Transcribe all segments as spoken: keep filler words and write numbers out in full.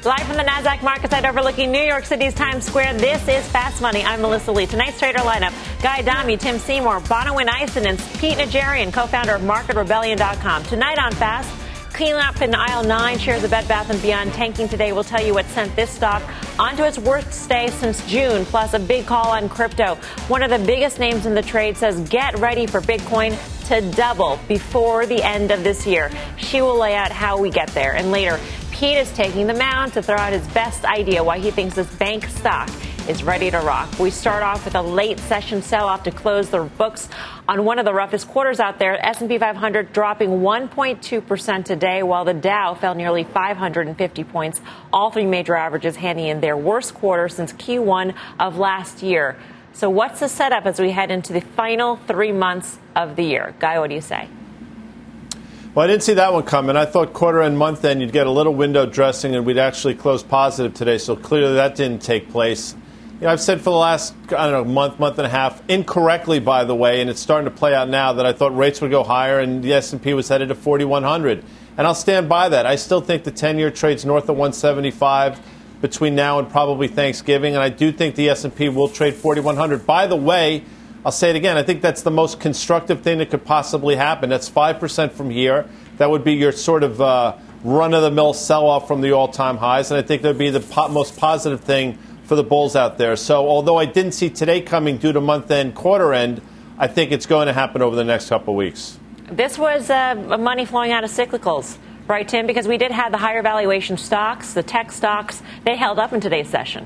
Live from the NASDAQ market site overlooking New York City's Times Square, this is Fast Money. I'm Melissa Lee. Tonight's trader lineup, Guy Adami, Tim Seymour, Bonawyn Eison, and Pete Najarian, co-founder of Market Rebellion dot com. Tonight on Fast, clean up in aisle nine, shares of Bed Bath and Beyond tanking today. We'll tell you what sent this stock onto its worst day since June, plus a big call on crypto. One of the biggest names in the trade says get ready for Bitcoin to double before the end of this year. She will lay out how we get there. And later, Pete is taking the mound to throw out his best idea why he thinks this bank stock is ready to rock. We start off with a late session sell-off to close the books on one of the roughest quarters out there. S and P five hundred dropping one point two percent today, while the Dow fell nearly five hundred fifty points. All three major averages handing in their worst quarter since Q one of last year. So what's the setup as we head into the final three months of the year? Guy, what do you say? Well, I didn't see that one coming. I thought quarter end, month end, you'd get a little window dressing and we'd actually close positive today. So clearly that didn't take place. You know, I've said for the last, I don't know, month, month and a half, incorrectly, by the way, and it's starting to play out now, that I thought rates would go higher and the S and P was headed to forty-one hundred. And I'll stand by that. I still think the ten-year trade's north of one seventy-five between now and probably Thanksgiving. And I do think the S and P will trade forty-one hundred. By the way, I'll say it again, I think that's the most constructive thing that could possibly happen. That's five percent from here. That would be your sort of uh, run-of-the-mill sell-off from the all-time highs. And I think that would be the po- most positive thing for the bulls out there. So although I didn't see today coming due to month-end, quarter-end, I think it's going to happen over the next couple of weeks. This was uh, money flowing out of cyclicals, right, Tim? Because we did have the higher valuation stocks, the tech stocks. They held up in today's session.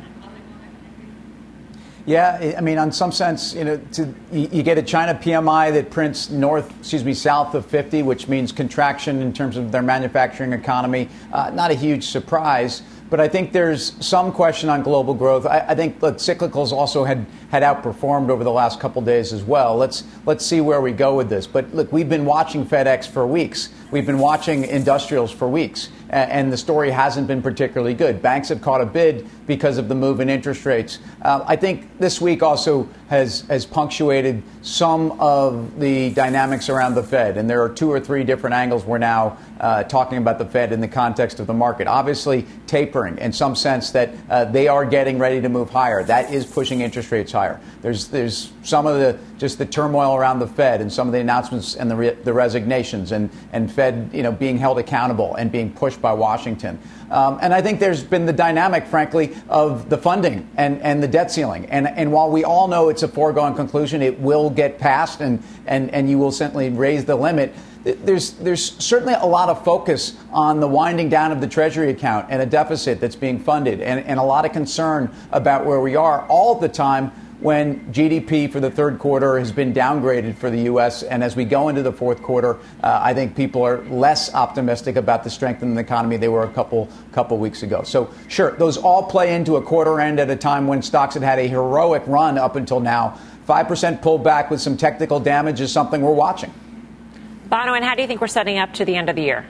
Yeah, I mean, on some sense, you know, to, you get a China P M I that prints north, excuse me, south of fifty, which means contraction in terms of their manufacturing economy. Uh, not a huge surprise. But I think there's some question on global growth. I, I think look, cyclicals also had, had outperformed over the last couple of days as well. Let's let's see where we go with this. But look, we've been watching FedEx for weeks. We've been watching industrials for weeks. And, and the story hasn't been particularly good. Banks have caught a bid because of the move in interest rates. Uh, I think this week also has, has punctuated some of the dynamics around the Fed. And there are two or three different angles we're now uh, talking about the Fed in the context of the market. Obviously, tapering in some sense that uh, they are getting ready to move higher. That is pushing interest rates higher. There's there's some of the just the turmoil around the Fed and some of the announcements and the re- the resignations and, and Fed, you know, being held accountable and being pushed by Washington. Um, and I think there's been the dynamic, frankly, of the funding and, and the debt ceiling. And and while we all know it's a foregone conclusion, it will get passed and, and, and you will certainly raise the limit. There's there's certainly a lot of focus on the winding down of the Treasury account and a deficit that's being funded and, and a lot of concern about where we are all the time when G D P for the third quarter has been downgraded for the U S. And as we go into the fourth quarter, uh, I think people are less optimistic about the strength in the economy they were a couple couple weeks ago. So, sure, those all play into a quarter end at a time when stocks had had a heroic run up until now. five percent pullback with some technical damage is something we're watching. Bonawyn, how do you think we're setting up to the end of the year?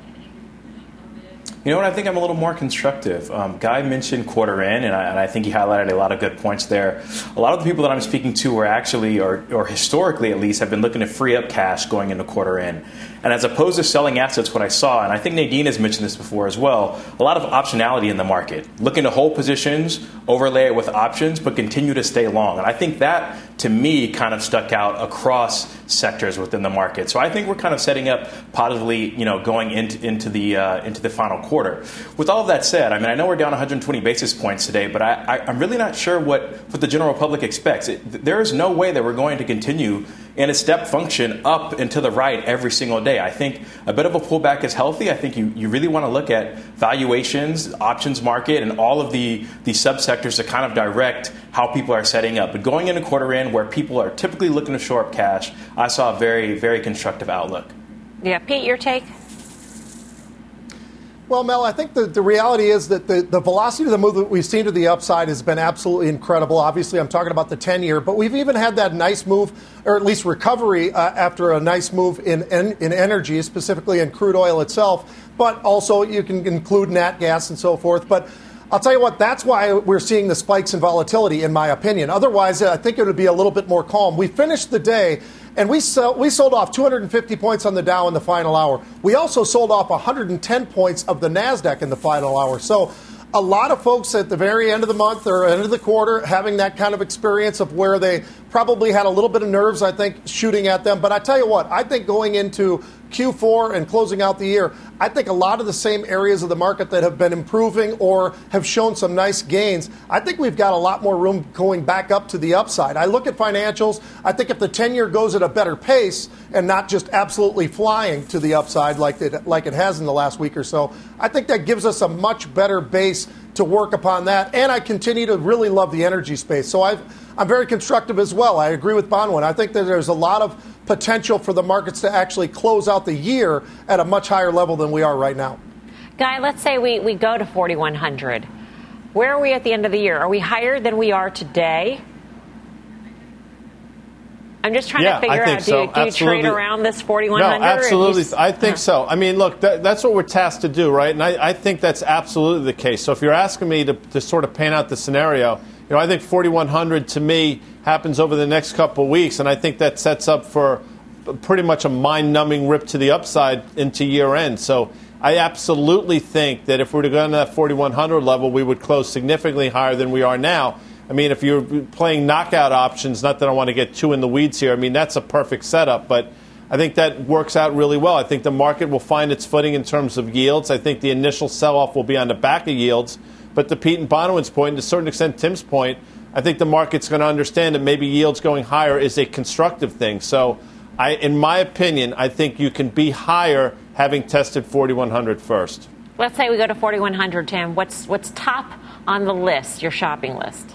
You know what? I think I'm a little more constructive. Um, Guy mentioned quarter in, and I, and I think he highlighted a lot of good points there. A lot of the people that I'm speaking to are actually, or, or historically at least, have been looking to free up cash going into quarter in. And as opposed to selling assets, what I saw, and I think Nadine has mentioned this before as well, a lot of optionality in the market. Looking to hold positions, overlay it with options, but continue to stay long. And I think that, to me, kind of stuck out across sectors within the market. So I think we're kind of setting up positively, you know, going into, into the uh, into the final quarter. With all of that said, I mean, I know we're down one hundred twenty basis points today, but I, I, I'm really not sure what, what the general public expects. It, there is no way that we're going to continue in a step function up and to the right every single day. I think a bit of a pullback is healthy. I think you, you really want to look at valuations, options market, and all of the, the subsectors that kind of direct how people are setting up. But going into quarter end where people are typically looking to shore up cash, I saw a very, very constructive outlook. Yeah, Pete, your take? Well, Mel, I think the, the reality is that the, the velocity of the move that we've seen to the upside has been absolutely incredible. Obviously, I'm talking about the ten-year, but we've even had that nice move, or at least recovery, uh, after a nice move in, in in energy, specifically in crude oil itself. But also, you can include nat gas and so forth. But I'll tell you what, that's why we're seeing the spikes in volatility, in my opinion. Otherwise, I think it would be a little bit more calm. We finished the day, and we, sell, we sold off two hundred fifty points on the Dow in the final hour. We also sold off one hundred ten points of the NASDAQ in the final hour. So a lot of folks at the very end of the month or end of the quarter having that kind of experience of where they probably had a little bit of nerves, I think, shooting at them. But I tell you what, I think going into Q four and closing out the year, I think a lot of the same areas of the market that have been improving or have shown some nice gains, I think we've got a lot more room going back up to the upside. I look at financials. I think if the ten-year goes at a better pace and not just absolutely flying to the upside like it, like it has in the last week or so, I think that gives us a much better base to work upon that. And I continue to really love the energy space. So I've, I'm very constructive as well. I agree with Bonwin. I think that there's a lot of potential for the markets to actually close out the year at a much higher level than we are right now. Guy, let's say we, we go to forty-one hundred. Where are we at the end of the year? Are we higher than we are today? I'm just trying yeah, to figure out, so. do, do you trade around this forty-one hundred? No, absolutely. You, I think so. I mean, look, that, that's what we're tasked to do, right? And I, I think that's absolutely the case. So if you're asking me to, to sort of paint out the scenario, you know, I think forty-one hundred to me happens over the next couple of weeks, and I think that sets up for pretty much a mind-numbing rip to the upside into year-end. So I absolutely think that if we were to go to that forty-one hundred level, we would close significantly higher than we are now. I mean, if you're playing knockout options, not that I want to get too in the weeds here, I mean, that's a perfect setup, but I think that works out really well. I think the market will find its footing in terms of yields. I think the initial sell-off will be on the back of yields. But to Pete and Bonawyn's point, and to a certain extent Tim's point, I think the market's going to understand that maybe yields going higher is a constructive thing. So I, in my opinion, I think you can be higher having tested forty-one hundred first. Let's say we go to forty-one hundred, Tim. What's, what's top on the list, your shopping list?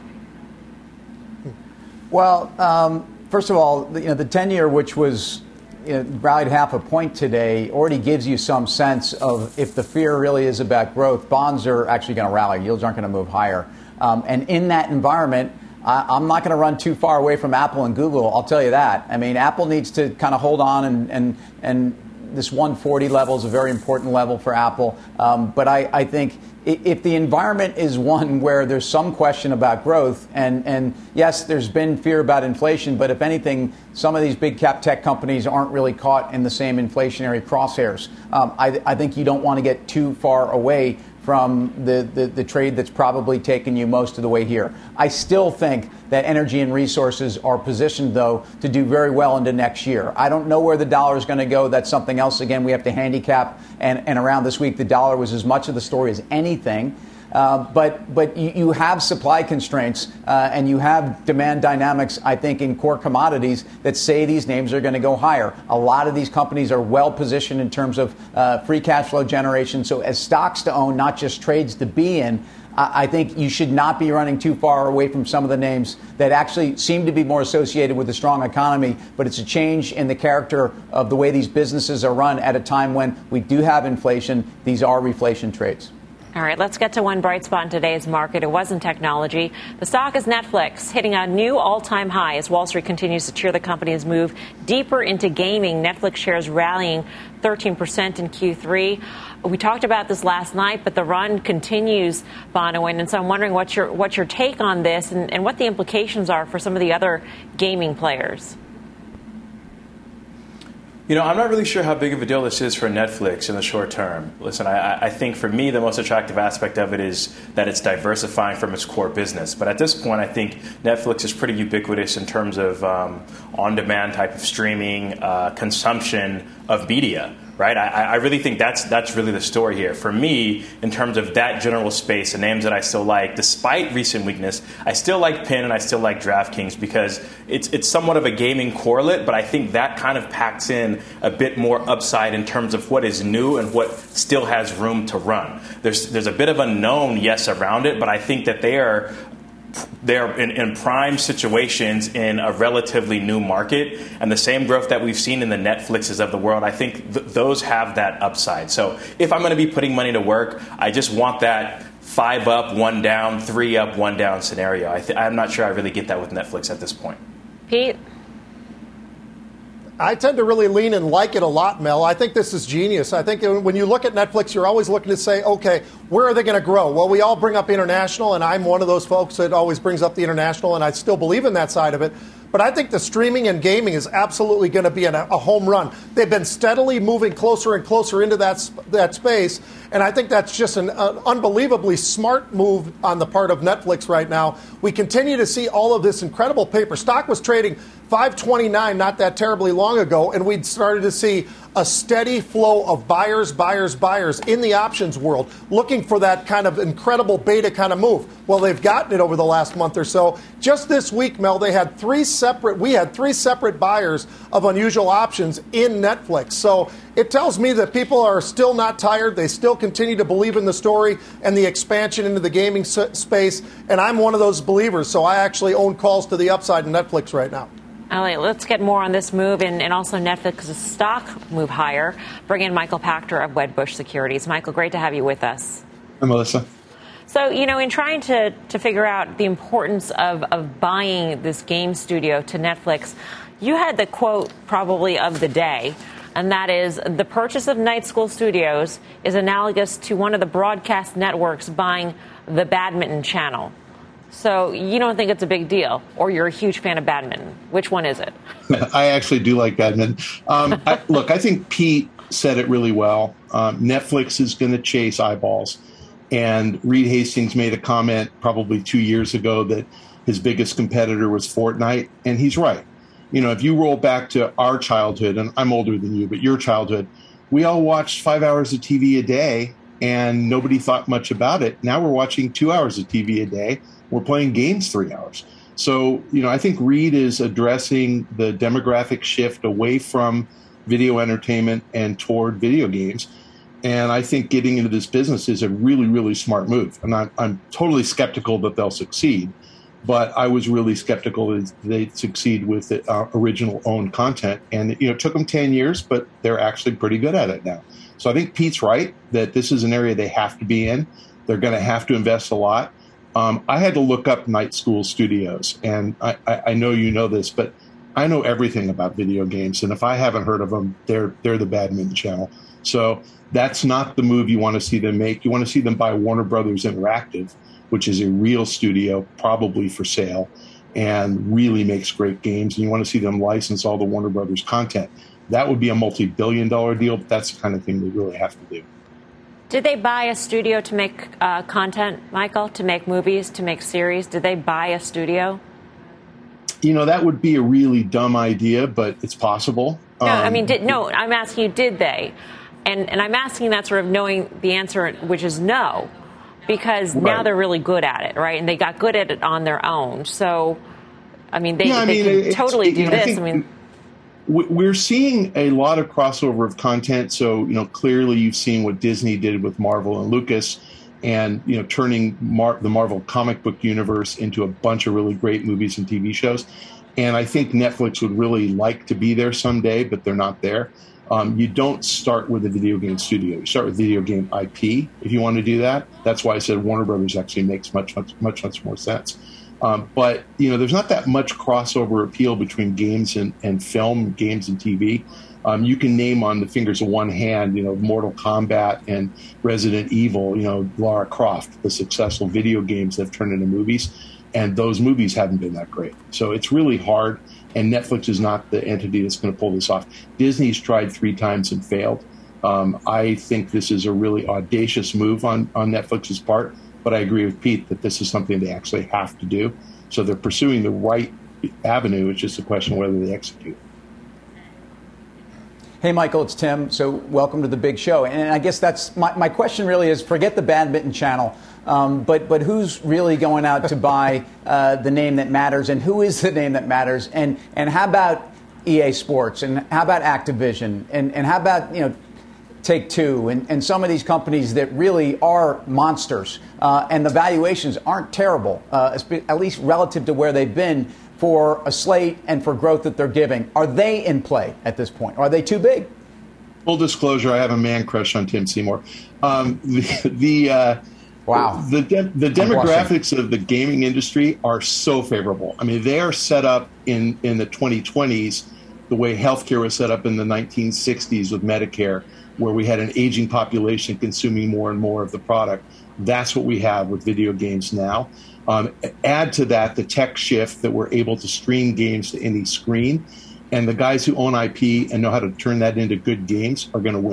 Well, um, first of all, you know, the ten-year, which was you know, rallied half a point today, already gives you some sense of if the fear really is about growth, bonds are actually going to rally. Yields aren't going to move higher. Um, and in that environment, I, I'm not going to run too far away from Apple and Google. I'll tell you that. I mean, Apple needs to kind of hold on, and and and this one forty level is a very important level for Apple. Um, but I, I think if the environment is one where there's some question about growth, and, and yes, there's been fear about inflation, but if anything, some of these big cap tech companies aren't really caught in the same inflationary crosshairs. Um, I, I think you don't want to get too far away from the, the, the trade that's probably taken you most of the way here. I still think that energy and resources are positioned, though, to do very well into next year. I don't know where the dollar is going to go. That's something else, again, we have to handicap. And, and around this week, the dollar was as much of the story as anything. Uh, but but you, you have supply constraints uh, and you have demand dynamics, I think, in core commodities that say these names are going to go higher. A lot of these companies are well positioned in terms of uh, free cash flow generation. So as stocks to own, not just trades to be in, I, I think you should not be running too far away from some of the names that actually seem to be more associated with a strong economy. But it's a change in the character of the way these businesses are run at a time when we do have inflation. These are reflation trades. All right, let's get to one bright spot in today's market. It wasn't technology. The stock is Netflix, hitting a new all-time high as Wall Street continues to cheer the company's move deeper into gaming. Netflix shares rallying thirteen percent in Q three. We talked about this last night, but the run continues, Bonawyn. And so I'm wondering what's your, what's your take on this and, and what the implications are for some of the other gaming players. You know, I'm not really sure how big of a deal this is for Netflix in the short term. Listen, I, I think for me, the most attractive aspect of it is that it's diversifying from its core business. But at this point, I think Netflix is pretty ubiquitous in terms of um, on-demand type of streaming, uh, consumption of media. Right, I, I really think that's that's really the story here. For me, in terms of that general space, the names that I still like, despite recent weakness, I still like Penn and I still like DraftKings because it's it's somewhat of a gaming correlate, but I think that kind of packs in a bit more upside in terms of what is new and what still has room to run. There's there's a bit of unknown, yes, around it, but I think that they are. They're in, in prime situations in a relatively new market, and the same growth that we've seen in the Netflixes of the world, I think th- those have that upside. So if I'm going to be putting money to work, I just want that five up, one down, three up, one down scenario. I th- I'm not sure I really get that with Netflix at this point. Pete? I tend to really lean and like it a lot, Mel. I think this is genius. I think when you look at Netflix, you're always looking to say, okay, where are they going to grow? Well, we all bring up international, and I'm one of those folks that always brings up the international, and I still believe in that side of it. But I think the streaming and gaming is absolutely going to be a, a home run. They've been steadily moving closer and closer into that that space. And I think that's just an uh, unbelievably smart move on the part of Netflix right now. We continue to see all of this incredible paper. Stock was trading five twenty-nine not that terribly long ago, and we'd started to see a steady flow of buyers, buyers, buyers in the options world looking for that kind of incredible beta kind of move. Well, they've gotten it over the last month or so. Just this week, Mel, they had three separate, we had three separate buyers of unusual options in Netflix. So it tells me that people are still not tired. They still continue to believe in the story and the expansion into the gaming s- space. And I'm one of those believers. So I actually own calls to the upside in Netflix right now. Elliot, let's get more on this move and, and also Netflix's stock move higher. Bring in Michael Pachter of Wedbush Securities. Michael, great to have you with us. Hi, Melissa. So, you know, in trying to, to figure out the importance of, of buying this game studio to Netflix, you had the quote probably of the day, and that is, the purchase of Night School Studios is analogous to one of the broadcast networks buying the badminton channel. So you don't think it's a big deal, or you're a huge fan of badminton. Which one is it? I actually do like badminton. Um, I, look, I think Pete said it really well. Um, Netflix is going to chase eyeballs. And Reed Hastings made a comment probably two years ago that his biggest competitor was Fortnite. And he's right. You know, if you roll back to our childhood, and I'm older than you, but your childhood, we all watched five hours of T V a day and nobody thought much about it. Now we're watching two hours of T V a day. We're playing games three hours. So, you know, I think Reed is addressing the demographic shift away from video entertainment and toward video games. And I think getting into this business is a really, really smart move. And I'm, I'm totally skeptical that they'll succeed. But I was really skeptical that they'd succeed with the, uh, original owned content. And, you know, it took them ten years, but they're actually pretty good at it now. So I think Pete's right that this is an area they have to be in. They're going to have to invest a lot. Um, I had to look up Night School Studios, and I, I, I know you know this, but I know everything about video games. And if I haven't heard of them, they're they're the badminton channel. So that's not the move you want to see them make. You want to see them buy Warner Brothers Interactive, which is a real studio, probably for sale, and really makes great games. And you want to see them license all the Warner Brothers content. That would be a multi-billion dollar deal, but that's the kind of thing they really have to do. Did they buy a studio to make uh, content, Michael, to make movies, to make series? Did they buy a studio? You know, that would be a really dumb idea, but it's possible. No, um, I mean, did, no, I'm asking you, did they? And and I'm asking that sort of knowing the answer, which is no, because right. now they're really good at it, right? And they got good at it on their own. So, I mean, they, yeah, I they mean, can totally do you know, this. I, think, I mean... We're seeing a lot of crossover of content. So, you know, clearly you've seen what Disney did with Marvel and Lucas and, you know, turning Mar- the Marvel comic book universe into a bunch of really great movies and T V shows. And I think Netflix would really like to be there someday, but they're not there. Um, you don't start with a video game studio. You start with video game I P if you want to do that. That's why I said Warner Brothers actually makes much, much, much, much more sense. Um, but, you know, there's not that much crossover appeal between games and, and film, games and T V. Um, you can name on the fingers of one hand, you know, Mortal Kombat and Resident Evil, you know, Lara Croft, the successful video games that have turned into movies. And those movies haven't been that great. So it's really hard. And Netflix is not the entity that's going to pull this off. Disney's tried three times and failed. Um, I think this is a really audacious move on, on Netflix's part. But I agree with Pete that this is something they actually have to do. So they're pursuing the right avenue. It's just a question of whether they execute. Hey, Michael, it's Tim. So welcome to the big show. And I guess that's my, my question really is, forget the badminton channel, um, but but who's really going out to buy uh, the name that matters, and who is the name that matters? And and how about E A Sports, and how about Activision, and, and how about, you know, Take-Two, and, and some of these companies that really are monsters, uh, and the valuations aren't terrible, uh, at least relative to where they've been for a slate and for growth that they're giving. Are they in play at this point? Are they too big? Full disclosure, I have a man crush on Tim Seymour. Um, the the uh, wow the de- the demographics of the gaming industry are so favorable. I mean, they are set up in in the twenty twenties the way healthcare was set up in the nineteen sixties with Medicare, where we had an aging population consuming more and more of the product. That's what we have with video games now. Um, add to that the tech shift that we're able to stream games to any screen, and the guys who own I P and know how to turn that into good games are going to win.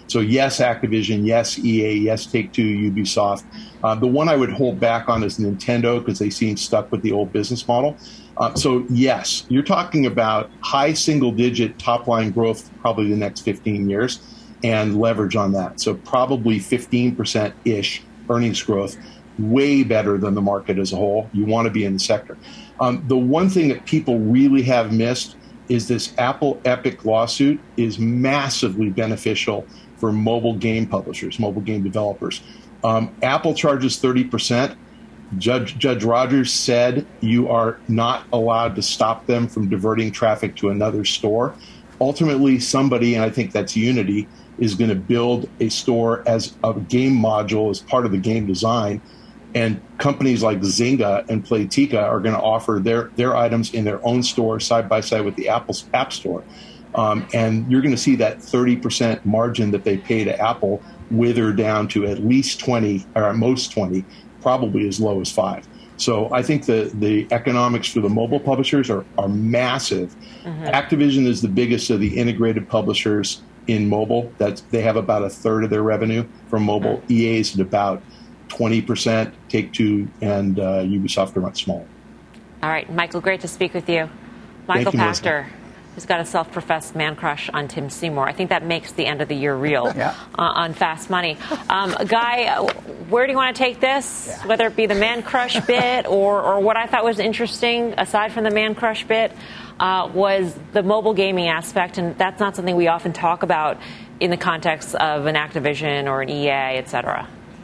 So yes, Activision, yes, E A, yes, Take-Two, Ubisoft. Uh, the one I would hold back on is Nintendo because they seem stuck with the old business model. Uh, so yes, you're talking about high single-digit top-line growth probably the next fifteen years and leverage on that. So probably fifteen percent-ish earnings growth, way better than the market as a whole. You want to be in the sector. Um, the one thing that people really have missed is this Apple Epic lawsuit is massively beneficial for mobile game publishers, mobile game developers. Um, Apple charges thirty percent. Judge, Judge Rogers said you are not allowed to stop them from diverting traffic to another store. Ultimately, somebody, and I think that's Unity, is going to build a store as a game module as part of the game design. And companies like Zynga and Playtika are going to offer their, their items in their own store side by side with the Apple's App Store. Um, and you're going to see that thirty percent margin that they pay to Apple wither down to at least twenty, or at most twenty, probably as low as five. So I think the, the economics for the mobile publishers are, are massive. Mm-hmm. Activision is the biggest of the integrated publishers in mobile. That's, they have about a third of their revenue from mobile. Mm-hmm. E A is at about twenty percent. Take-Two and uh, Ubisoft are much smaller. All right, Michael, great to speak with you. Michael Pachter, who's got a self-professed man crush on Tim Seymour. I think that makes the end of the year real yeah. uh, on Fast Money. Um, Guy, where do you want to take this? Yeah. Whether it be the man crush bit or, or what I thought was interesting, aside from the man crush bit, uh, was the mobile gaming aspect. And that's not something we often talk about in the context of an Activision or an E A, et cetera.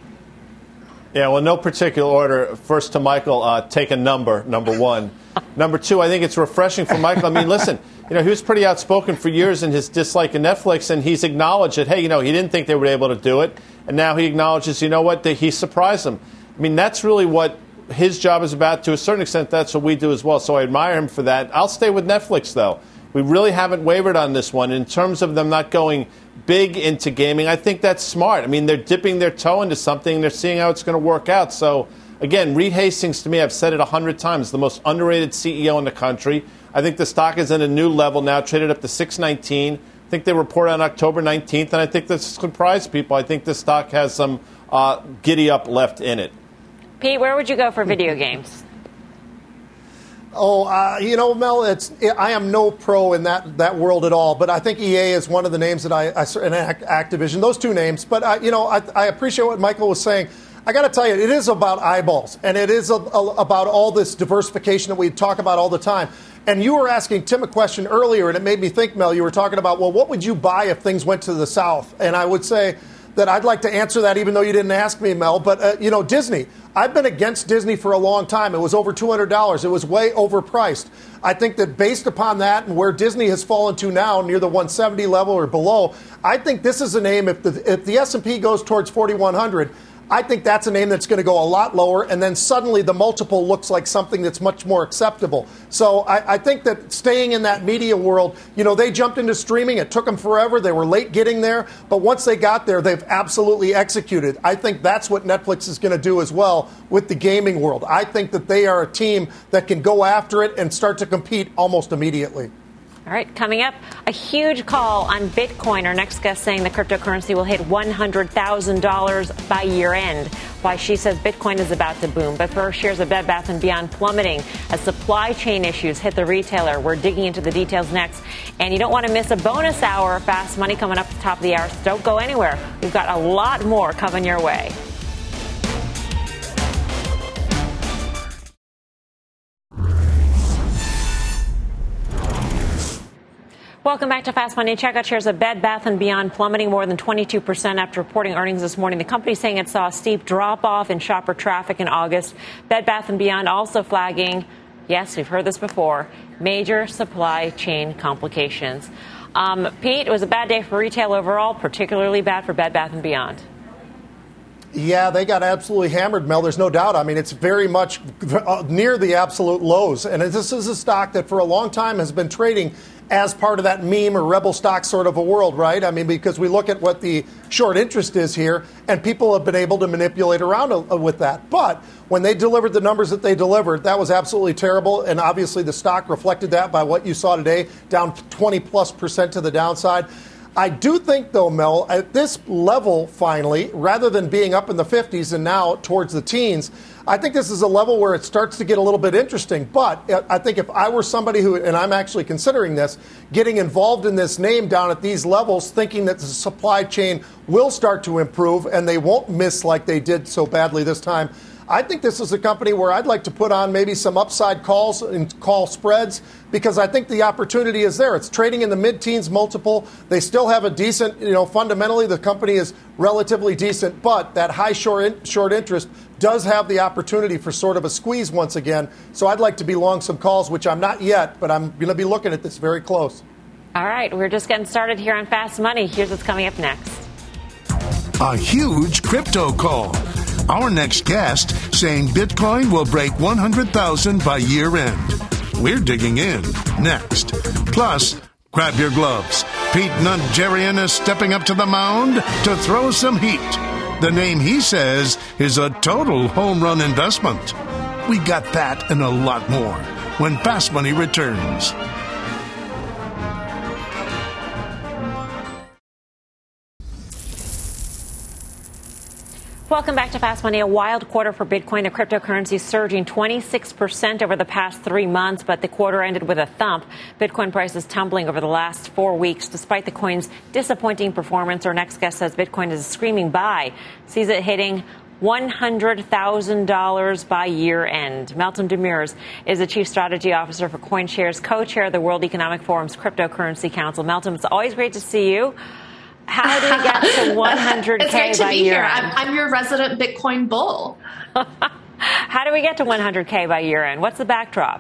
Yeah, well, no particular order. First to Michael, uh, take a number, number one. Number two, I think it's refreshing for Michael. I mean, listen, you know, he was pretty outspoken for years in his dislike of Netflix, and he's acknowledged that, hey, you know, he didn't think they were able to do it, and now he acknowledges, you know what, that he surprised them. I mean, that's really what his job is about. To a certain extent, that's what we do as well, so I admire him for that. I'll stay with Netflix, though. We really haven't wavered on this one. In terms of them not going big into gaming, I think that's smart. I mean, they're dipping their toe into something. They're seeing how it's going to work out. So, again, Reed Hastings, to me, I've said it a hundred times, the most underrated C E O in the country. I think the stock is at a new level now, traded up to six nineteen. I think they report on October nineteenth, and I think this surprised people. I think the stock has some uh, giddy up left in it. Pete, where would you go for video games? Oh, uh, you know, Mel, it's I am no pro in that, that world at all, but I think E A is one of the names that I, I and Activision, those two names. But, uh, you know, I, I appreciate what Michael was saying. I got to tell you, it is about eyeballs, and it is a, a, about all this diversification that we talk about all the time. And you were asking Tim a question earlier, and it made me think, Mel, you were talking about, well, what would you buy if things went to the south? And I would say that I'd like to answer that, even though you didn't ask me, Mel. But, uh, you know, Disney. I've been against Disney for a long time. It was over two hundred dollars. It was way overpriced. I think that based upon that and where Disney has fallen to now, near the one seventy level or below, I think this is a name, if the, if the S and P goes towards forty-one hundred, I think that's a name that's going to go a lot lower, and then suddenly the multiple looks like something that's much more acceptable. So I, I think that staying in that media world, you know, they jumped into streaming. It took them forever. They were late getting there. But once they got there, they've absolutely executed. I think that's what Netflix is going to do as well with the gaming world. I think that they are a team that can go after it and start to compete almost immediately. All right, coming up, a huge call on Bitcoin. Our next guest saying the cryptocurrency will hit one hundred thousand dollars by year end. Why she says Bitcoin is about to boom. But first, shares of Bed Bath and Beyond plummeting as supply chain issues hit the retailer. We're digging into the details next. And you don't want to miss a bonus hour of Fast Money coming up at the top of the hour. So don't go anywhere. We've got a lot more coming your way. Welcome back to Fast Money. Check out shares of Bed Bath and Beyond plummeting more than twenty-two percent after reporting earnings this morning. The company saying it saw a steep drop-off in shopper traffic in August. Bed Bath and Beyond also flagging, yes, we've heard this before, major supply chain complications. Um, Pete, it was a bad day for retail overall, particularly bad for Bed Bath and Beyond. Yeah, they got absolutely hammered, Mel. There's no doubt. I mean, it's very much near the absolute lows. And this is a stock that for a long time has been trading as part of that meme or rebel stock sort of a world, right? I mean, because we look at what the short interest is here, and people have been able to manipulate around with that. But when they delivered the numbers that they delivered, that was absolutely terrible. And obviously the stock reflected that by what you saw today, down twenty plus percent to the downside. I do think, though, Mel, at this level, finally, rather than being up in the fifties and now towards the teens, I think this is a level where it starts to get a little bit interesting. But I think if I were somebody who, and I'm actually considering this, getting involved in this name down at these levels, thinking that the supply chain will start to improve and they won't miss like they did so badly this time, I think this is a company where I'd like to put on maybe some upside calls and call spreads because I think the opportunity is there. It's trading in the mid-teens multiple. They still have a decent, you know, fundamentally the company is relatively decent, but that high short, short interest does have the opportunity for sort of a squeeze once again. So I'd like to be long some calls, which I'm not yet, but I'm going to be looking at this very close. All right, we're just getting started here on Fast Money. Here's what's coming up next. A huge crypto call. Our next guest saying Bitcoin will break one hundred thousand by year end. We're digging in next. Plus, grab your gloves. Pete Najarian is stepping up to the mound to throw some heat. The name he says is a total home run investment. We got that and a lot more when Fast Money returns. Welcome back to Fast Money. A wild quarter for Bitcoin. The cryptocurrency surging twenty-six percent over the past three months, but the quarter ended with a thump. Bitcoin prices tumbling over the last four weeks, despite the coin's disappointing performance. Our next guest says Bitcoin is a screaming buy, sees it hitting one hundred thousand dollars by year end. Meltem Demirors is the Chief Strategy Officer for CoinShares, co-chair of the World Economic Forum's Cryptocurrency Council. Meltem, it's always great to see you. How do we get to one hundred K it's great to by be year here. end? I'm, I'm your resident Bitcoin bull. How do we get to one hundred K by year end? What's the backdrop?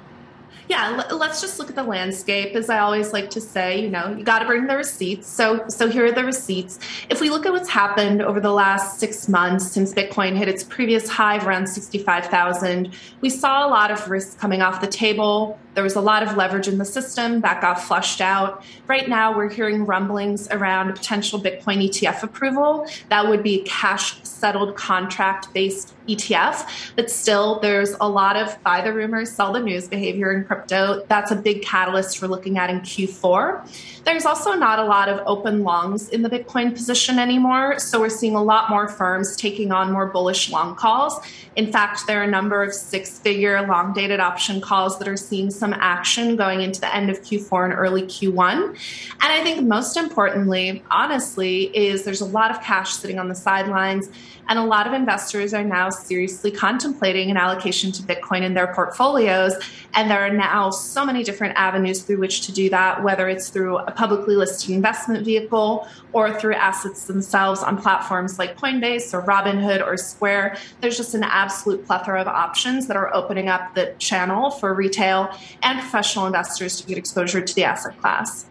Yeah, let's just look at the landscape. As I always like to say, you know, you got to bring the receipts. So, so here are the receipts. If we look at what's happened over the last six months since Bitcoin hit its previous high of around sixty-five thousand, we saw a lot of risks coming off the table. There was a lot of leverage in the system that got flushed out. Right now, we're hearing rumblings around a potential Bitcoin E T F approval. That would be a cash-settled contract-based E T F. But still, there's a lot of buy the rumors, sell the news behavior in crypto. That's a big catalyst we're looking at in Q four. There's also not a lot of open longs in the Bitcoin position anymore. So we're seeing a lot more firms taking on more bullish long calls. In fact, there are a number of six-figure long-dated option calls that are seeing some action going into the end of Q four and early Q one. And I think most importantly, honestly, is there's a lot of cash sitting on the sidelines, and a lot of investors are now seriously contemplating an allocation to Bitcoin in their portfolios. And there are now so many different avenues through which to do that, whether it's through a publicly listed investment vehicle or through assets themselves on platforms like Coinbase or Robinhood or Square. There's just an absolute plethora of options that are opening up the channel for retail and professional investors to get exposure to the asset class.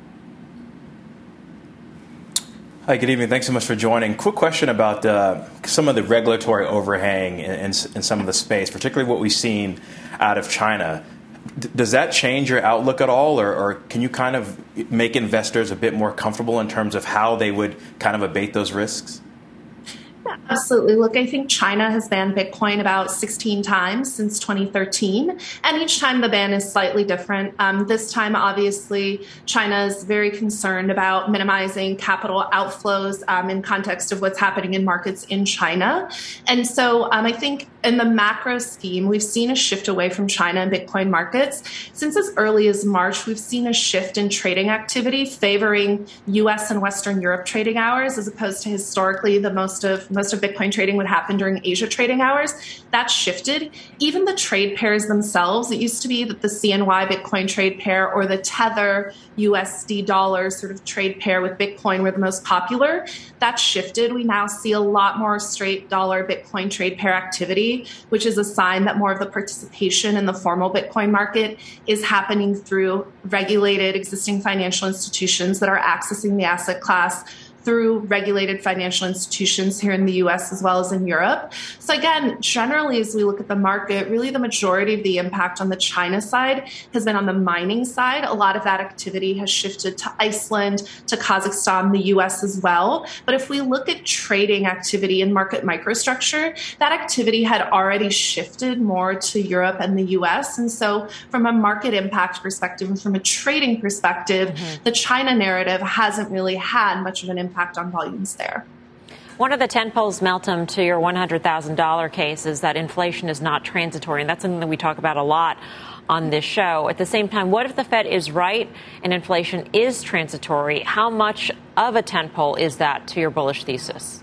Hi, good evening. Thanks so much for joining. Quick question about uh, some of the regulatory overhang in, in, in some of the space, particularly what we've seen out of China. D- does that change your outlook at all, or, or can you kind of make investors a bit more comfortable in terms of how they would kind of abate those risks? Yeah, absolutely. Look, I think China has banned Bitcoin about sixteen times since twenty thirteen, and each time the ban is slightly different. Um, this time, obviously, China is very concerned about minimizing capital outflows um, in context of what's happening in markets in China. And so um, I think in the macro scheme, we've seen a shift away from China and Bitcoin markets. Since as early as March, we've seen a shift in trading activity favoring U S and Western Europe trading hours, as opposed to historically the most of most of Bitcoin trading would happen during Asia trading hours. That's shifted. Even the trade pairs themselves, it used to be that the C N Y Bitcoin trade pair or the Tether U S D dollar sort of trade pair with Bitcoin were the most popular. That's shifted. We now see a lot more straight dollar Bitcoin trade pair activity, which is a sign that more of the participation in the formal Bitcoin market is happening through regulated existing financial institutions that are accessing the asset class through regulated financial institutions here in the U S as well as in Europe. So again, generally, as we look at the market, really the majority of the impact on the China side has been on the mining side. A lot of that activity has shifted to Iceland, to Kazakhstan, the U S as well. But if we look at trading activity in market microstructure, that activity had already shifted more to Europe and the U S. And so from a market impact perspective and from a trading perspective, mm-hmm. the China narrative hasn't really had much of an impact on volumes there. One of the tentpoles, Meltem, to your one hundred thousand dollars case is that inflation is not transitory. And that's something that we talk about a lot on this show. At the same time, what if the Fed is right and inflation is transitory? How much of a tentpole is that to your bullish thesis?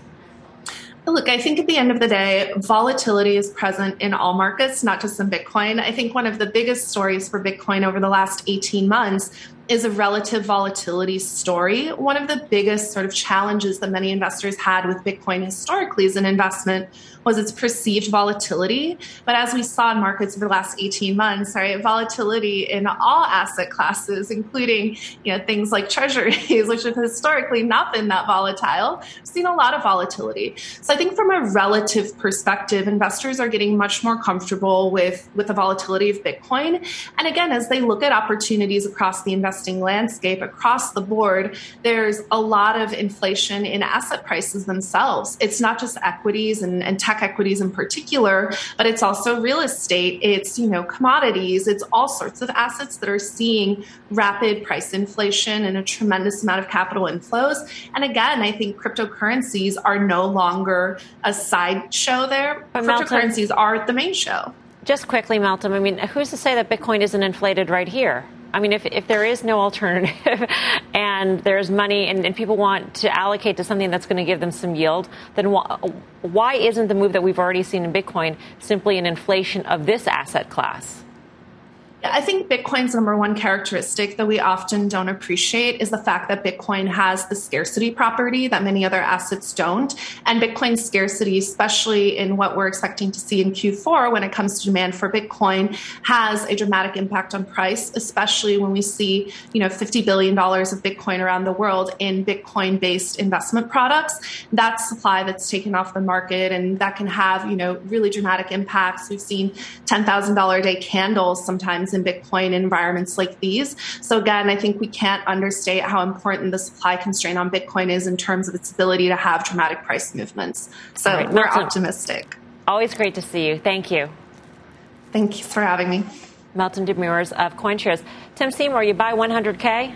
Look, I think at the end of the day, volatility is present in all markets, not just in Bitcoin. I think one of the biggest stories for Bitcoin over the last eighteen months is a relative volatility story. One of the biggest sort of challenges that many investors had with Bitcoin historically as an investment was its perceived volatility. But as we saw in markets over the last eighteen months, right, volatility in all asset classes, including, you know, things like treasuries, which have historically not been that volatile, we've seen a lot of volatility. So I think from a relative perspective, investors are getting much more comfortable with, with the volatility of Bitcoin. And again, as they look at opportunities across the investing landscape, across the board, there's a lot of inflation in asset prices themselves. It's not just equities and, and tech equities in particular, but it's also real estate. It's, you know, commodities. It's all sorts of assets that are seeing rapid price inflation and a tremendous amount of capital inflows. And again, I think cryptocurrencies are no longer a sideshow there. But cryptocurrencies Meltem, are the main show. Just quickly, Meltem, I mean, who's to say that Bitcoin isn't inflated right here? I mean, if, if there is no alternative and there's money and, and people want to allocate to something that's going to give them some yield, then wh- why isn't the move that we've already seen in Bitcoin simply an inflation of this asset class? I think Bitcoin's number one characteristic that we often don't appreciate is the fact that Bitcoin has the scarcity property that many other assets don't. And Bitcoin's scarcity, especially in what we're expecting to see in Q four when it comes to demand for Bitcoin, has a dramatic impact on price, especially when we see, you know, fifty billion dollars of Bitcoin around the world in Bitcoin-based investment products. That's supply that's taken off the market, and that can have, you know, really dramatic impacts. We've seen ten thousand dollars a day candles sometimes in Bitcoin environments like these. So again, I think we can't understate how important the supply constraint on Bitcoin is in terms of its ability to have dramatic price movements. So right, we're Meltem, optimistic. Always great to see you. Thank you. Thank you for having me. Meltem Demirors of CoinShares. Tim Seymour, you buy one hundred K?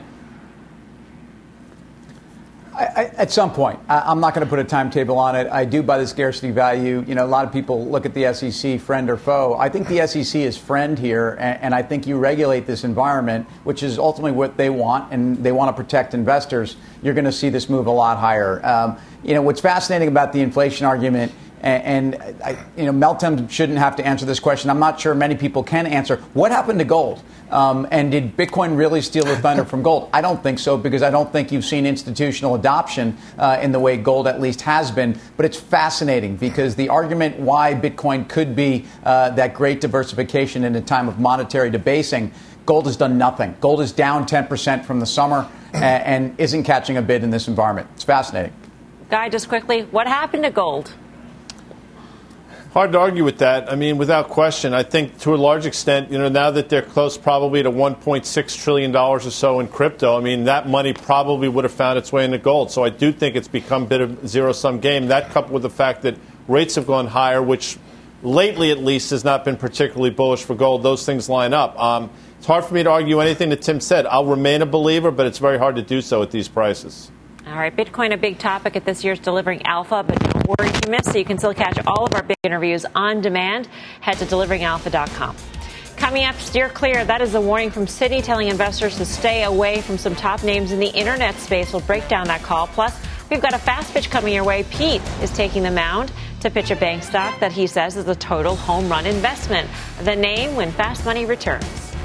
I, I, at some point. I, I'm not going to put a timetable on it. I do buy the scarcity value. You know, a lot of people look at the S E C, friend or foe. I think the S E C is friend here, and, and I think you regulate this environment, which is ultimately what they want, and they want to protect investors. You're going to see this move a lot higher. Um, you know, what's fascinating about the inflation argument, and, and I, you know, Meltem shouldn't have to answer this question. I'm not sure many people can answer. What happened to gold? Um, and did Bitcoin really steal the thunder from gold? I don't think so, because I don't think you've seen institutional adoption uh, in the way gold at least has been. But it's fascinating, because the argument why Bitcoin could be uh, that great diversification in a time of monetary debasing, gold has done nothing. Gold is down ten percent from the summer and, and isn't catching a bid in this environment. It's fascinating. Guy, just quickly, what happened to gold? Hard to argue with that. I mean, without question, I think to a large extent, you know, now that they're close probably to one point six trillion dollars or so in crypto, I mean, that money probably would have found its way into gold. So I do think it's become a bit of a zero-sum game. That coupled with the fact that rates have gone higher, which lately at least has not been particularly bullish for gold, those things line up. Um, it's hard for me to argue anything that Tim said. I'll remain a believer, but it's very hard to do so at these prices. All right, Bitcoin, a big topic at this year's Delivering Alpha, but don't worry if you missed, so you can still catch all of our big interviews on demand. Head to delivering alpha dot com. Coming up, steer clear. That is a warning from Citi telling investors to stay away from some top names in the internet space. We'll break down that call. Plus, we've got a fast pitch coming your way. Pete is taking the mound to pitch a bank stock that he says is a total home run investment. The name when Fast Money returns.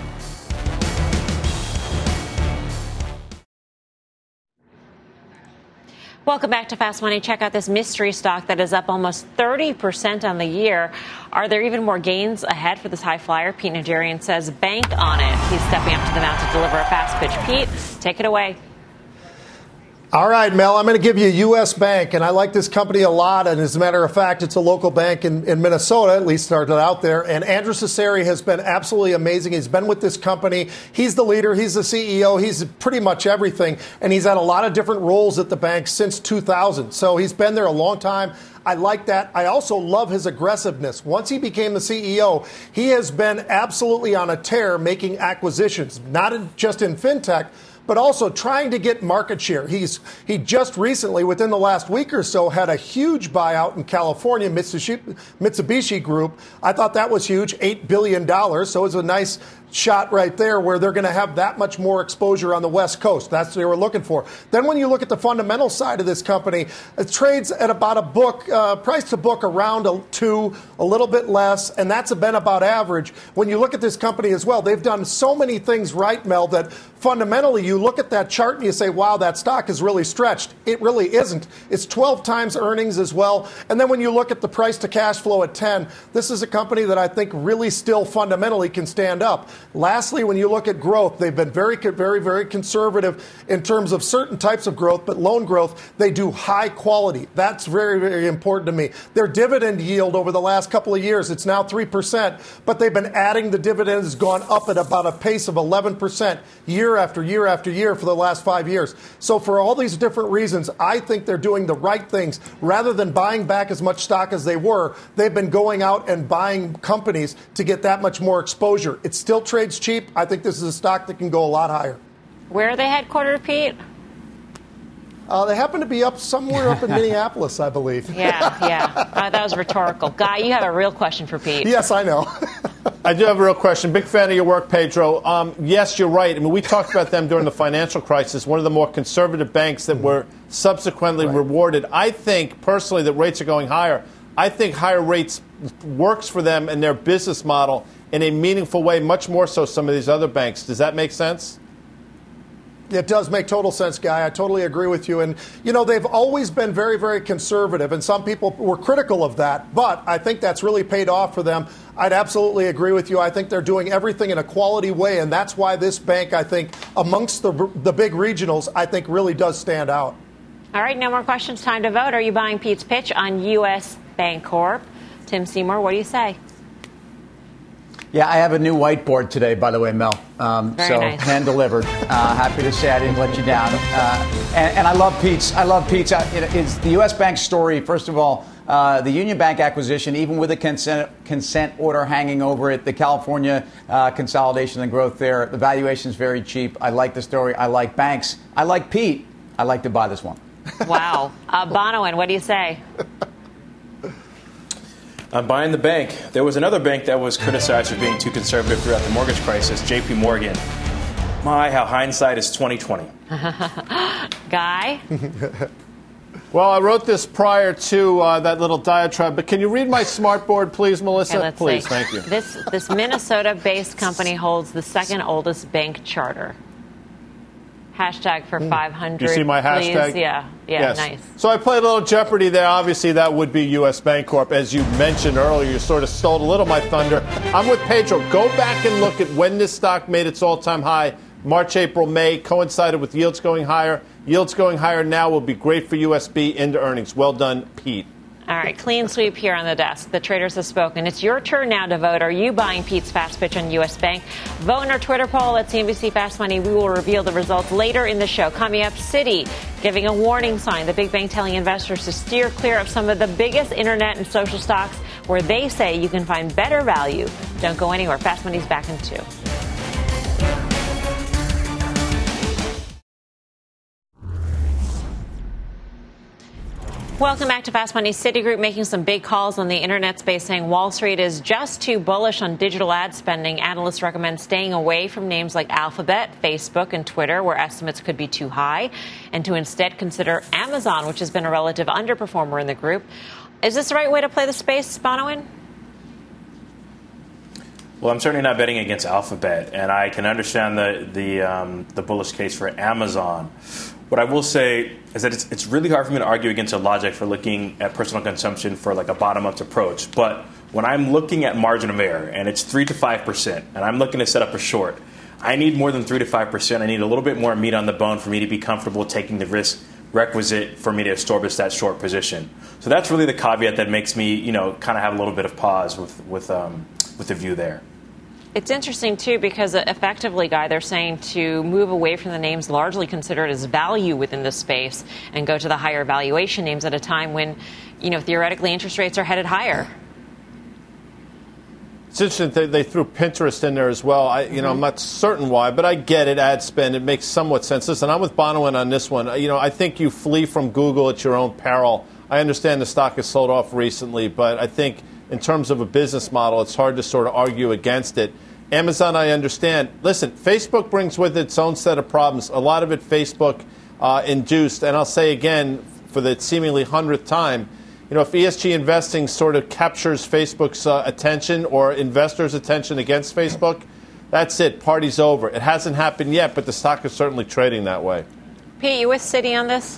Welcome back to Fast Money. Check out this mystery stock that is up almost thirty percent on the year. Are there even more gains ahead for this high flyer? Pete Najarian says bank on it. He's stepping up to the mound to deliver a fast pitch. Pete, take it away. All right, Mel, I'm going to give you U S. Bank, and I like this company a lot. And as a matter of fact, it's a local bank in, in Minnesota, at least started out there. And Andrew Cesare has been absolutely amazing. He's been with this company. He's the leader. He's the C E O. He's pretty much everything. And he's had a lot of different roles at the bank since two thousand. So he's been there a long time. I like that. I also love his aggressiveness. Once he became the C E O, he has been absolutely on a tear making acquisitions, not in, just in fintech, but also trying to get market share. He's he just recently, within the last week or so, had a huge buyout in California, Mitsubishi, Mitsubishi Group. I thought that was huge, eight billion dollars. So it was a nice shot right there where they're going to have that much more exposure on the West Coast. That's what they were looking for. Then when you look at the fundamental side of this company, it trades at about a book, uh, price to book around a two, a little bit less, and that's been about average. When you look at this company as well, they've done so many things right, Mel, that fundamentally you look at that chart and you say, wow, that stock is really stretched. It really isn't. It's twelve times earnings as well. And then when you look at the price to cash flow at ten, this is a company that I think really still fundamentally can stand up. Lastly, when you look at growth, they've been very, very, very conservative in terms of certain types of growth, but loan growth, they do high quality. That's very, very important to me. Their dividend yield over the last couple of years, it's now three percent, but they've been adding the dividends, gone up at about a pace of eleven percent year after year after year for the last five years. So for all these different reasons, I think they're doing the right things. Rather than buying back as much stock as they were, they've been going out and buying companies to get that much more exposure. It still trades cheap. I think this is a stock that can go a lot higher. Where are they headquartered, Pete? Uh, they happen to be up somewhere up in Minneapolis, I believe. Yeah, yeah. Uh, that was rhetorical. Guy, you have a real question for Pete. Yes, I know. I do have a real question. Big fan of your work, Pedro. Um, yes, you're right. I mean, we talked about them during the financial crisis, one of the more conservative banks that were subsequently right. rewarded. I think, personally, that rates are going higher. I think higher rates works for them and their business model in a meaningful way, much more so some of these other banks. Does that make sense? It does make total sense, Guy. I totally agree with you. And, you know, they've always been very, very conservative, and some people were critical of that. But I think that's really paid off for them. I'd absolutely agree with you. I think they're doing everything in a quality way, and that's why this bank, I think, amongst the, the big regionals, I think really does stand out. All right, no more questions. Time to vote. Are you buying Pete's pitch on U S. Bancorp? Tim Seymour, what do you say? Yeah, I have a new whiteboard today, by the way, Mel. Um, so nice. hand delivered. Uh, happy to say I didn't let you down. Uh, and, and I love Pete's. I love Pete's. Uh, it, it's the U S. Bank story. First of all, uh, the Union Bank acquisition, even with a consent, consent order hanging over it, the California uh, consolidation and growth there, the valuation is very cheap. I like the story. I like banks. I like Pete. I like to buy this one. Wow. Uh, Bonawyn, what do you say? I'm buying the bank. There was another bank that was criticized for being too conservative throughout the mortgage crisis, J P Morgan. My, how hindsight is twenty twenty. Guy? Well, I wrote this prior to uh, that little diatribe, but can you read my smartboard, please, Melissa? Okay, let's please, see. Thank you. This, this Minnesota-based company holds the second oldest bank charter. Hashtag for five hundred. You see my hashtag? Please. Yeah, yeah, yes. Nice. So I played a little Jeopardy there. Obviously, that would be U S. Bancorp. As you mentioned earlier, you sort of stole a little my thunder. I'm with Pedro. Go back and look at when this stock made its all-time high. March, April, May, coincided with yields going higher. Yields going higher now will be great for U S B into earnings. Well done, Pete. All right, clean sweep here on the desk. The traders have spoken. It's your turn now to vote. Are you buying Pete's fast pitch on U S. Bank? Vote in our Twitter poll at C N B C Fast Money. We will reveal the results later in the show. Coming up, Citi giving a warning sign. The big bank telling investors to steer clear of some of the biggest internet and social stocks where they say you can find better value. Don't go anywhere. Fast Money's back in two. Welcome back to Fast Money. Citigroup making some big calls on the internet space, saying Wall Street is just too bullish on digital ad spending. Analysts recommend staying away from names like Alphabet, Facebook, and Twitter, where estimates could be too high, and to instead consider Amazon, which has been a relative underperformer in the group. Is this the right way to play the space, Bonawyn? Well, I'm certainly not betting against Alphabet, and I can understand the the, um, the bullish case for Amazon. What I will say is that it's, it's really hard for me to argue against a logic for looking at personal consumption for like a bottom-up approach. But when I'm looking at margin of error and it's three to five percent, and I'm looking to set up a short, I need more than three to five percent. I need a little bit more meat on the bone for me to be comfortable taking the risk requisite for me to establish that short position. So that's really the caveat that makes me, you know, kind of have a little bit of pause with with um, with the view there. It's interesting, too, because effectively, Guy, they're saying to move away from the names largely considered as value within the space and go to the higher valuation names at a time when, you know, theoretically interest rates are headed higher. It's interesting they, they threw Pinterest in there as well. I, you mm-hmm. know, I'm not certain why, but I get it. Ad spend, it makes somewhat sense. Listen, I'm with Bonawyn on this one. You know, I think you flee from Google at your own peril. I understand the stock has sold off recently, but I think in terms of a business model, it's hard to sort of argue against it. Amazon, I understand. Listen, Facebook brings with it its own set of problems. A lot of it Facebook uh, induced, and I'll say again for the seemingly hundredth time, you know, if E S G investing sort of captures Facebook's uh, attention or investors' attention against Facebook, that's it. Party's over. It hasn't happened yet, but the stock is certainly trading that way. Pete, you with Citi on this?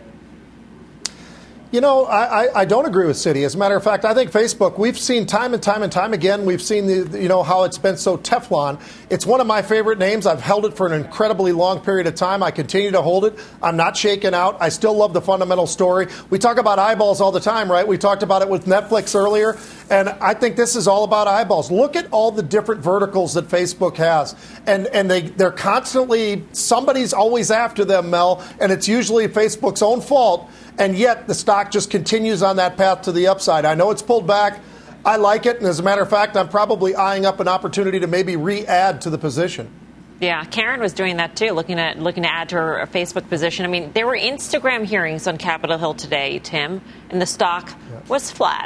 You know, I, I, I don't agree with Citi. As a matter of fact, I think Facebook, we've seen time and time and time again, we've seen, the, you know, how it's been so Teflon. It's one of my favorite names. I've held it for an incredibly long period of time. I continue to hold it. I'm not shaken out. I still love the fundamental story. We talk about eyeballs all the time, right? We talked about it with Netflix earlier. And I think this is all about eyeballs. Look at all the different verticals that Facebook has. And and they, they're constantly, somebody's always after them, Mel, and it's usually Facebook's own fault. And yet the stock just continues on that path to the upside. I know it's pulled back. I like it. And as a matter of fact, I'm probably eyeing up an opportunity to maybe re-add to the position. Yeah, Karen was doing that, too, looking at looking to add to her Facebook position. I mean, there were Instagram hearings on Capitol Hill today, Tim, and the stock yeah. was flat.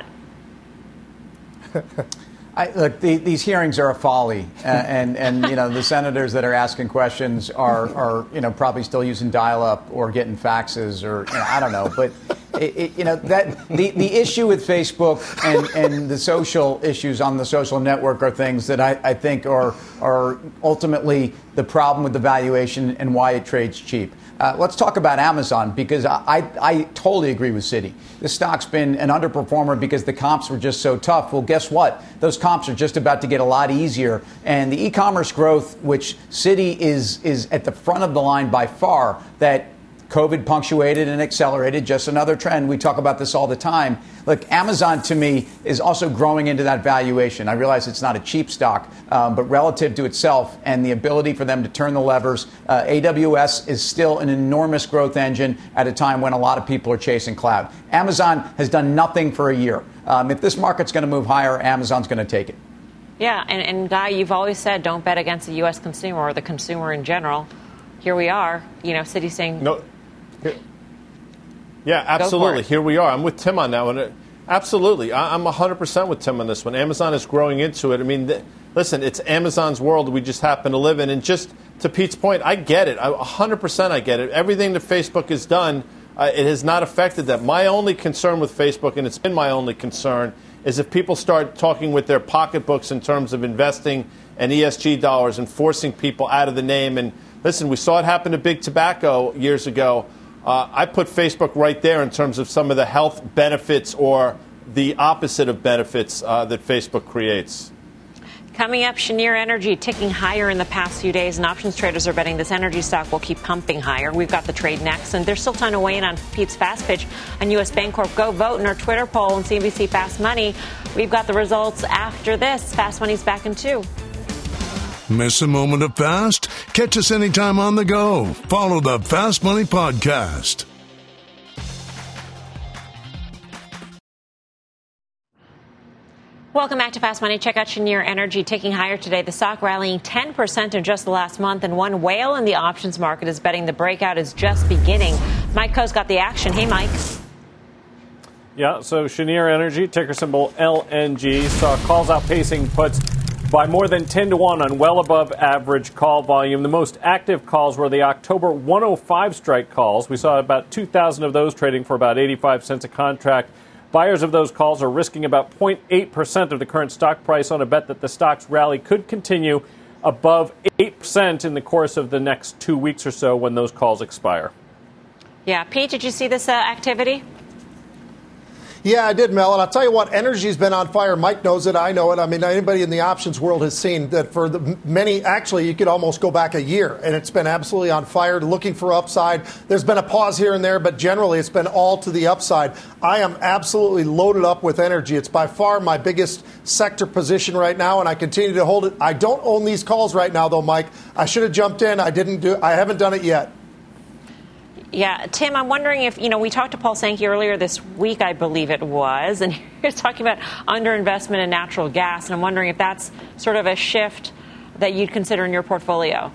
I, look, the, these hearings are a folly, uh, and and you know the senators that are asking questions are, are you know probably still using dial-up or getting faxes or you know, I don't know, but it, it, you know that the, the issue with Facebook and, and the social issues on the social network are things that I, I think are are ultimately the problem with the valuation and why it trades cheap. Uh, let's talk about Amazon, because I, I, I totally agree with Citi. This stock's been an underperformer because the comps were just so tough. Well, guess what? Those comps are just about to get a lot easier. And the e-commerce growth, which Citi is, is at the front of the line by far, that COVID punctuated and accelerated, just another trend. We talk about this all the time. Look, Amazon, to me, is also growing into that valuation. I realize it's not a cheap stock, um, but relative to itself and the ability for them to turn the levers, uh, A W S is still an enormous growth engine at a time when a lot of people are chasing cloud. Amazon has done nothing for a year. Um, if this market's going to move higher, Amazon's going to take it. Yeah, and, and Guy, you've always said don't bet against the U S consumer or the consumer in general. Here we are, you know, Citi saying... No. Yeah, absolutely. Here we are. I'm with Tim on that one. Uh, absolutely. I, I'm one hundred percent with Tim on this one. Amazon is growing into it. I mean, th- listen, it's Amazon's world we just happen to live in. And just to Pete's point, I get it. I, one hundred percent I get it. Everything that Facebook has done, uh, it has not affected them. My only concern with Facebook, and it's been my only concern, is if people start talking with their pocketbooks in terms of investing and E S G dollars and forcing people out of the name. And listen, we saw it happen to Big Tobacco years ago. Uh, I put Facebook right there in terms of some of the health benefits or the opposite of benefits uh, that Facebook creates. Coming up, Cheniere Energy ticking higher in the past few days, and options traders are betting this energy stock will keep pumping higher. We've got the trade next, and there's still time to weigh in on Pete's Fast Pitch on U S Bancorp. Go vote in our Twitter poll on C N B C Fast Money. We've got the results after this. Fast Money's back in two. Miss a moment of Fast? Catch us anytime on the go. Follow the Fast Money Podcast. Welcome back to Fast Money. Check out Cheniere Energy taking higher today. The stock rallying ten percent in just the last month, and one whale in the options market is betting the breakout is just beginning. Mike Coe's got the action. Hey, Mike. Yeah, so Cheniere Energy, ticker symbol L N G, saw calls outpacing puts by more than ten to one on well above average call volume. The most active calls were the October one oh five strike calls. We saw about two thousand of those trading for about eighty-five cents a contract. Buyers of those calls are risking about zero point eight percent of the current stock price on a bet that the stock's rally could continue above eight percent in the course of the next two weeks or so when those calls expire. Yeah. Pete, did you see this uh, activity? Yeah, I did, Mel. And I'll tell you what, energy's been on fire. Mike knows it. I know it. I mean, anybody in the options world has seen that for the many, actually, you could almost go back a year, and it's been absolutely on fire, looking for upside. There's been a pause here and there, but generally it's been all to the upside. I am absolutely loaded up with energy. It's by far my biggest sector position right now, and I continue to hold it. I don't own these calls right now, though, Mike. I should have jumped in. I didn't do. I haven't done it yet. Yeah, Tim, I'm wondering if, you know, we talked to Paul Sankey earlier this week, I believe it was, and he was talking about underinvestment in natural gas, and I'm wondering if that's sort of a shift that you'd consider in your portfolio.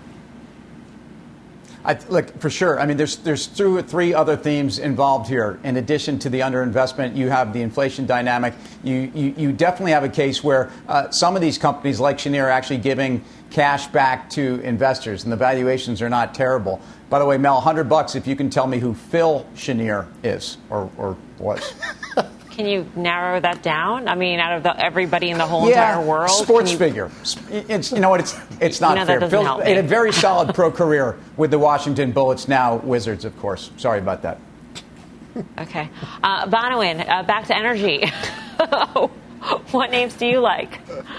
I, look, for sure. I mean, there's there's two or three other themes involved here. In addition to the underinvestment, you have the inflation dynamic. You you, you definitely have a case where uh, some of these companies, like Cheniere, are actually giving cash back to investors, and the valuations are not terrible. By the way, Mel, one hundred bucks if you can tell me who Phil Cheniere is or, or was. Can you narrow that down? I mean, out of the, everybody in the whole yeah, entire world? sports you... figure. It's, you know what? It's it's not you know, fair. Phil had a very solid pro career with the Washington Bullets, now Wizards, of course. Sorry about that. Okay. Uh, Bonawyn, uh, back to energy. What names do you like?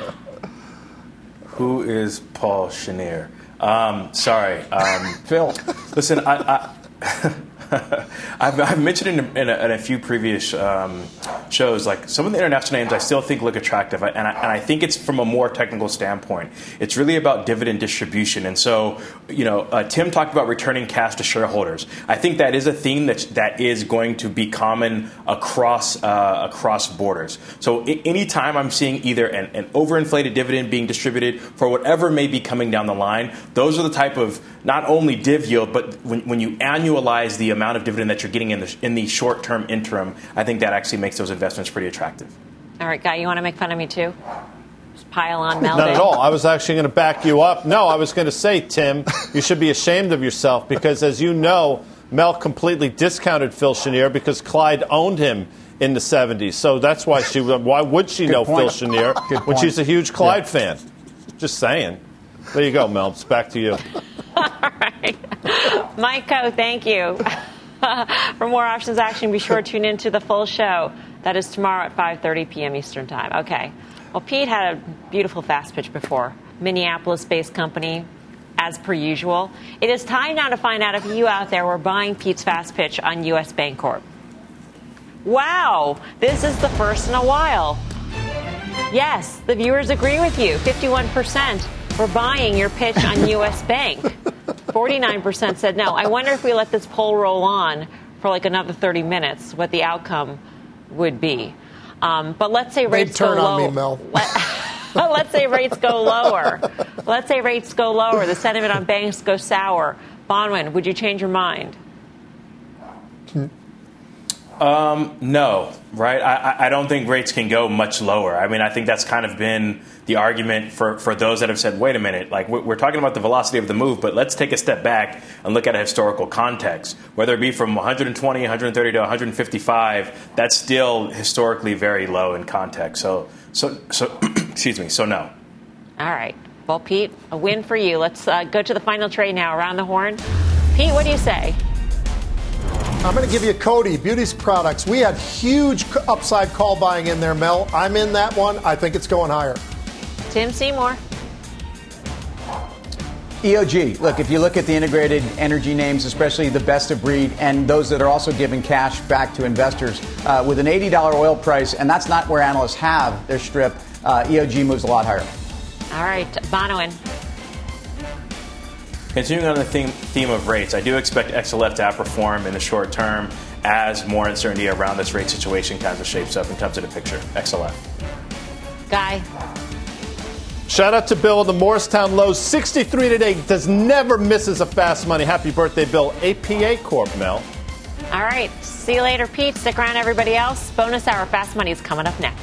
Who is Paul Cheniere? Um, sorry. Um, Phil. Listen, I... I I've, I've mentioned in a, in, a, in a few previous um, shows, like some of the international names I still think look attractive, and I, and I think it's from a more technical standpoint. It's really about dividend distribution, and so you know, uh, Tim talked about returning cash to shareholders. I think that is a theme that that is going to be common across uh, across borders. So I- anytime I'm seeing either an, an overinflated dividend being distributed for whatever may be coming down the line, those are the type of not only div yield, but when, when you annualize the amount of dividend that you're getting in the in the short-term interim, I think that actually makes those investments pretty attractive. All right, Guy, you want to make fun of me too? Just pile on Mel. Not at all. I was actually going to back you up. No, I was going to say, Tim, you should be ashamed of yourself because, as you know, Mel completely discounted Phil Cheniere because Clyde owned him in the seventies. So that's why she. Why would she Good know point. Phil Cheniere when she's a huge Clyde yeah. fan? Just saying. There you go, Mel. It's back to you. All right. Mike Coe, thank you. For more options action, be sure to tune into the full show. That is tomorrow at five thirty p.m. Eastern Time. Okay. Well, Pete had a beautiful fast pitch before. Minneapolis-based company, as per usual. It is time now to find out if you out there were buying Pete's fast pitch on U S Bancorp. Wow. This is the first in a while. Yes, the viewers agree with you. fifty-one percent were buying your pitch on U S Bank. forty-nine percent said no. I wonder if we let this poll roll on for like another thirty minutes, what the outcome would be. Um, but let's say rates turn go on low. me, Mel. Let, let's say rates go lower. Let's say rates go lower. The sentiment on banks goes sour. Bonawyn, would you change your mind? Um, no, right? I, I don't think rates can go much lower. I mean, I think that's kind of been the argument for, for those that have said, wait a minute, like we're talking about the velocity of the move, but let's take a step back and look at a historical context. Whether it be from one hundred twenty, one hundred thirty to one hundred fifty-five, that's still historically very low in context. So, so, so excuse me, so no. All right. Well, Pete, a win for you. Let's uh, go to the final trade now. Around the horn. Pete, what do you say? I'm going to give you Coty, Beauty's Products. We had huge upside call buying in there, Mel. I'm in that one. I think it's going higher. Tim Seymour. E O G. Look, if you look at the integrated energy names, especially the best of breed and those that are also giving cash back to investors, uh, with an eighty dollars oil price, and that's not where analysts have their strip, uh, E O G moves a lot higher. All right. Bonawyn. Continuing on the theme, theme of rates, I do expect X L F to outperform in the short term as more uncertainty around this rate situation kind of shapes up and comes into the picture. X L F. Guy. Shout out to Bill. The Morristown lows sixty-three today. Does never misses a fast money. Happy birthday, Bill. A P A Corp, Mel. All right. See you later, Pete. Stick around, everybody else. Bonus hour fast money is coming up next.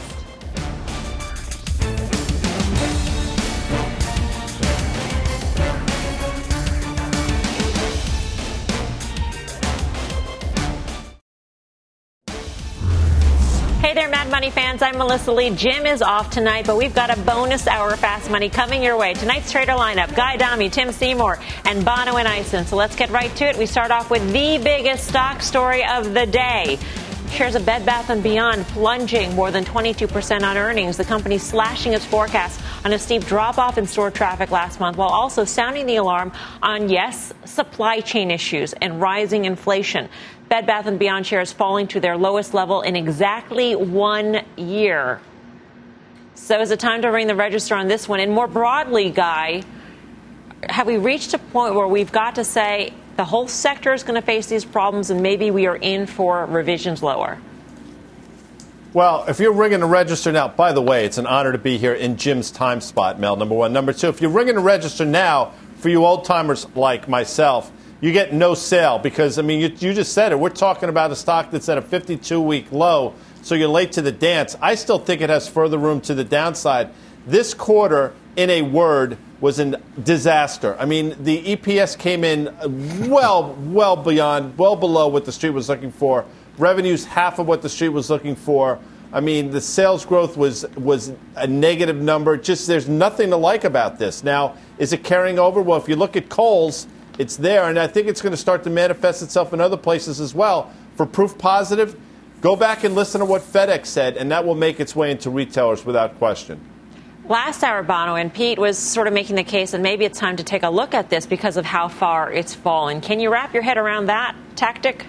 Hey there, Mad Money fans. I'm Melissa Lee. Jim is off tonight, but we've got a bonus hour of Fast Money coming your way. Tonight's trader lineup, Guy Adami, Tim Seymour, and Bonawyn Eison. So let's get right to it. We start off with the biggest stock story of the day. Shares of Bed Bath and Beyond plunging more than twenty-two percent on earnings. The company slashing its forecast on a steep drop-off in store traffic last month, while also sounding the alarm on, yes, supply chain issues and rising inflation. Bed Bath and Beyond shares falling to their lowest level in exactly one year. So is it time to ring the register on this one? And more broadly, Guy, have we reached a point where we've got to say the whole sector is going to face these problems and maybe we are in for revisions lower? Well, if you're ringing the register now, by the way, it's an honor to be here in Jim's time spot, Mel, number one. Number two, if you're ringing the register now, for you old-timers like myself, you get no sale because, I mean, you, you just said it. We're talking about a stock that's at a fifty-two week low, so you're late to the dance. I still think it has further room to the downside. This quarter, in a word, was a disaster. I mean, the E P S came in well, well beyond, well below what the street was looking for. Revenue's half of what the street was looking for. I mean, the sales growth was was a negative number. Just there's nothing to like about this. Now, is it carrying over? Well, if you look at Kohl's, it's there, and I think it's going to start to manifest itself in other places as well. For proof positive, go back and listen to what FedEx said, and that will make its way into retailers without question. Last hour, Bono and Pete was sort of making the case that maybe it's time to take a look at this because of how far it's fallen. Can you wrap your head around that tactic?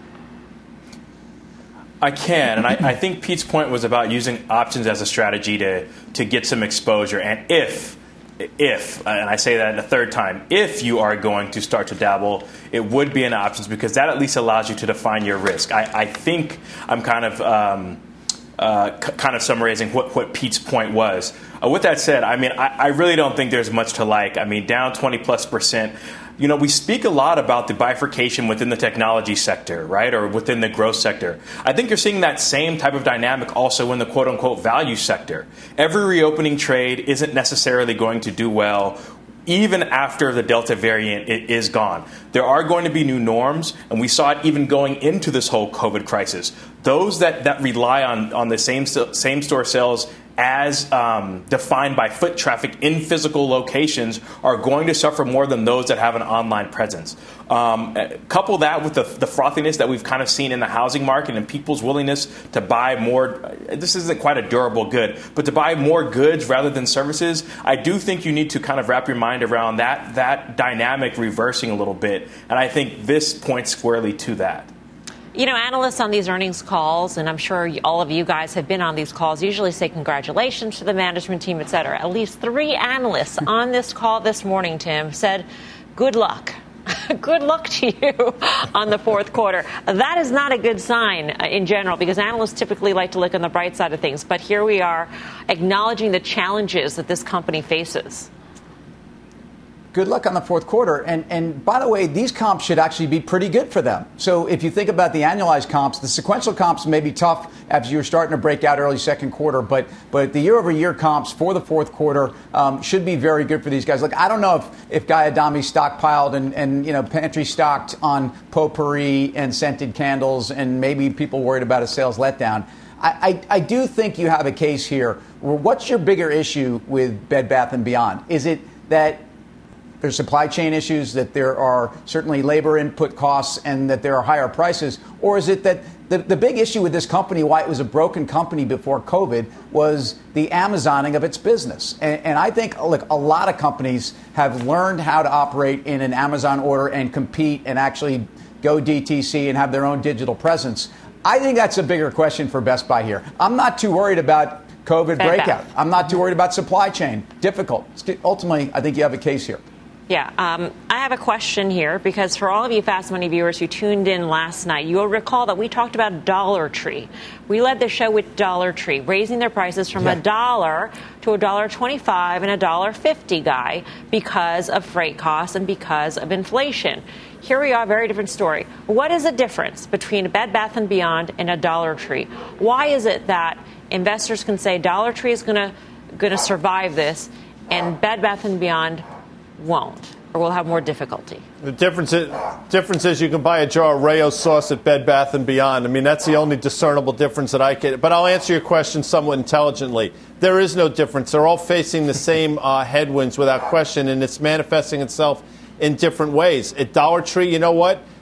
I can, and I, I think Pete's point was about using options as a strategy to to get some exposure. And if, if, and I say that a third time, if you are going to start to dabble, it would be in options because that at least allows you to define your risk. I, I think I'm kind of um, uh, c- kind of summarizing what, what Pete's point was. Uh, with that said, I mean, I, I really don't think there's much to like. I mean, down twenty plus percent. You know, we speak a lot about the bifurcation within the technology sector, right, or within the growth sector. I think you're seeing that same type of dynamic also in the quote-unquote value sector. Every reopening trade isn't necessarily going to do well even after the Delta variant is gone. There are going to be new norms, and we saw it even going into this whole COVID crisis. Those that, that rely on, on the same, same store sales as um, defined by foot traffic in physical locations are going to suffer more than those that have an online presence. Um, couple that with the, the frothiness that we've kind of seen in the housing market and people's willingness to buy more. This isn't quite a durable good, but to buy more goods rather than services. I do think you need to kind of wrap your mind around that, that dynamic reversing a little bit. And I think this points squarely to that. You know, analysts on these earnings calls, and I'm sure all of you guys have been on these calls, usually say congratulations to the management team, et cetera. At least three analysts on this call this morning, Tim, said good luck. Good luck to you on the fourth quarter. That is not a good sign in general because analysts typically like to look on the bright side of things. But here we are acknowledging the challenges that this company faces. Good luck on the fourth quarter. And, and by the way, these comps should actually be pretty good for them. So if you think about the annualized comps, the sequential comps may be tough as you're starting to break out early second quarter. But but the year-over-year comps for the fourth quarter um, should be very good for these guys. Like, I don't know if, if Guy Adami stockpiled and, and, you know, pantry stocked on potpourri and scented candles and maybe people worried about a sales letdown. I, I, I do think you have a case here. What's your bigger issue with Bed Bath and Beyond? Is it that there's supply chain issues, that there are certainly labor input costs, and that there are higher prices? Or is it that the, the big issue with this company, why it was a broken company before COVID, was the Amazoning of its business? And, and I think, look, a lot of companies have learned how to operate in an Amazon order and compete and actually go D T C and have their own digital presence. I think that's a bigger question for Best Buy here. I'm not too worried about COVID Bad breakout. bad. I'm not too worried about supply chain. Difficult. Ultimately, I think you have a case here. Yeah, um, I have a question here because for all of you Fast Money viewers who tuned in last night, you'll recall that we talked about Dollar Tree. We led the show with Dollar Tree, raising their prices from a dollar to a dollar twenty-five and a dollar fifty, Guy, because of freight costs and because of inflation. Here we are, very different story. What is the difference between a Bed Bath and Beyond and a Dollar Tree? Why is it that investors can say Dollar Tree is going to going to survive this and Bed Bath and Beyond won't, or will have more difficulty? The difference is, difference is you can buy a jar of Rayo sauce at Bed Bath and Beyond. I mean, that's the only discernible difference that I can. But I'll answer your question somewhat intelligently. There is no difference. They're all facing the same uh, headwinds without question, and it's manifesting itself in different ways. At Dollar Tree, you know what?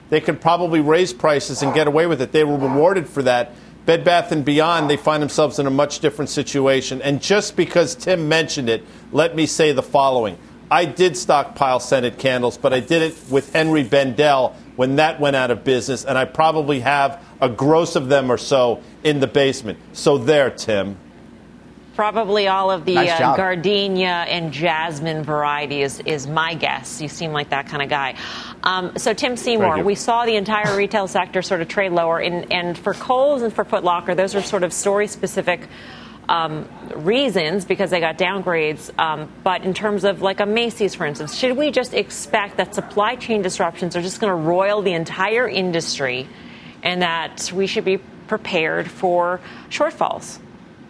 they could probably raise prices and get away with it. They were rewarded for that. Bed Bath and Beyond, they find themselves in a much different situation. And just because Tim mentioned it, let me say the following. I did stockpile scented candles, but I did it with Henry Bendel when that went out of business, and I probably have a gross of them or so in the basement. So there, Tim. Probably all of the Nice uh, job. gardenia and jasmine variety is, is my guess. You seem like that kind of guy. Um, so, Tim Seymour, we saw the entire retail sector sort of trade lower. And, and for Kohl's and for Foot Locker, those are sort of story-specific um, reasons because they got downgrades. Um, but in terms of like a Macy's, for instance, should we just expect that supply chain disruptions are just going to roil the entire industry and that we should be prepared for shortfalls?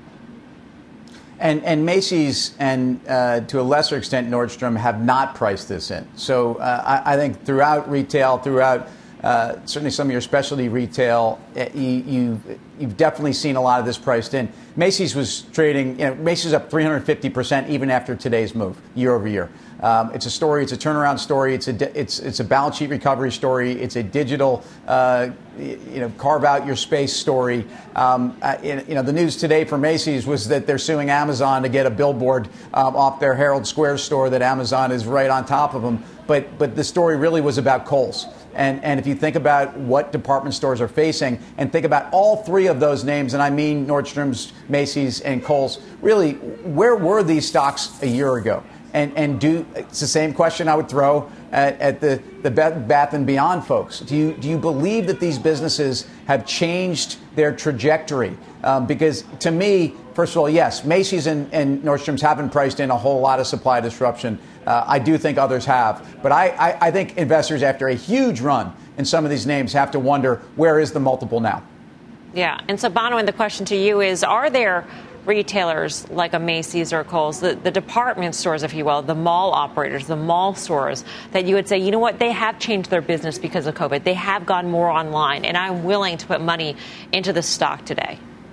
And, and Macy's and uh, to a lesser extent Nordstrom have not priced this in. So uh, I, I think throughout retail, throughout uh, certainly some of your specialty retail, uh, you, you, you've definitely seen a lot of this priced in. Macy's was trading, you know, Macy's up three hundred fifty percent even after today's move, year over year. Um, it's a story. It's a turnaround story. It's a it's it's a balance sheet recovery story. It's a digital, uh, you know, carve out your space story. Um, uh, you know, the news today for Macy's was that they're suing Amazon to get a billboard um, off their Herald Square store. That Amazon is right on top of them. But but the story really was about Kohl's. And and if you think about what department stores are facing, and think about all three of those names, and I mean Nordstrom's, Macy's, and Kohl's, really, where were these stocks a year ago? And and do it's the same question I would throw at, at the the Bath and Beyond folks. Do you do you believe that these businesses have changed their trajectory? Um, because to me, first of all, yes, Macy's and, and Nordstrom's haven't priced in a whole lot of supply disruption. Uh, I do think others have, but I, I I think investors, after a huge run in some of these names, have to wonder, where is the multiple now? Yeah, and so Bonawyn, the question to you is: are there retailers like a Macy's or a Kohl's, the, the department stores, if you will, the mall operators, the mall stores, that you would say, you know what, they have changed their business because of COVID. They have gone more online, and I'm willing to put money into the stock today?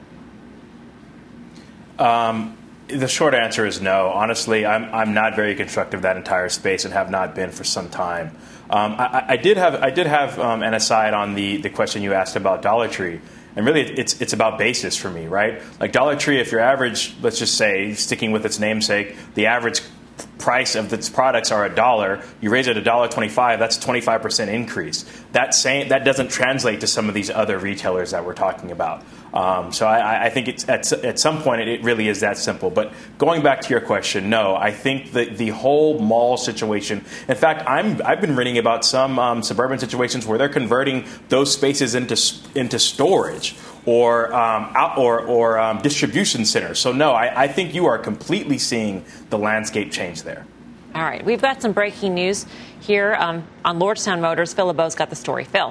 Um, the short answer is no. Honestly, I'm I'm not very constructive of that entire space and have not been for some time. Um, I, I did have I did have um, an aside on the, the question you asked about Dollar Tree. And really, it's it's about basis for me, right? Like Dollar Tree, if your average, let's just say, sticking with its namesake, the average price of its products are a dollar, you raise it a dollar twenty-five, that's a twenty-five percent increase. That same that doesn't translate to some of these other retailers that we're talking about. Um, so I, I think it's at, at some point it really is that simple. But going back to your question, no, I think that the whole mall situation. In fact, I'm I've been reading about some um, suburban situations where they're converting those spaces into into storage or um, out, or, or um, distribution centers. So no, I, I think you are completely seeing the landscape change there. All right, we've got some breaking news here um, on Lordstown Motors. Phil LeBeau's got the story. Phil.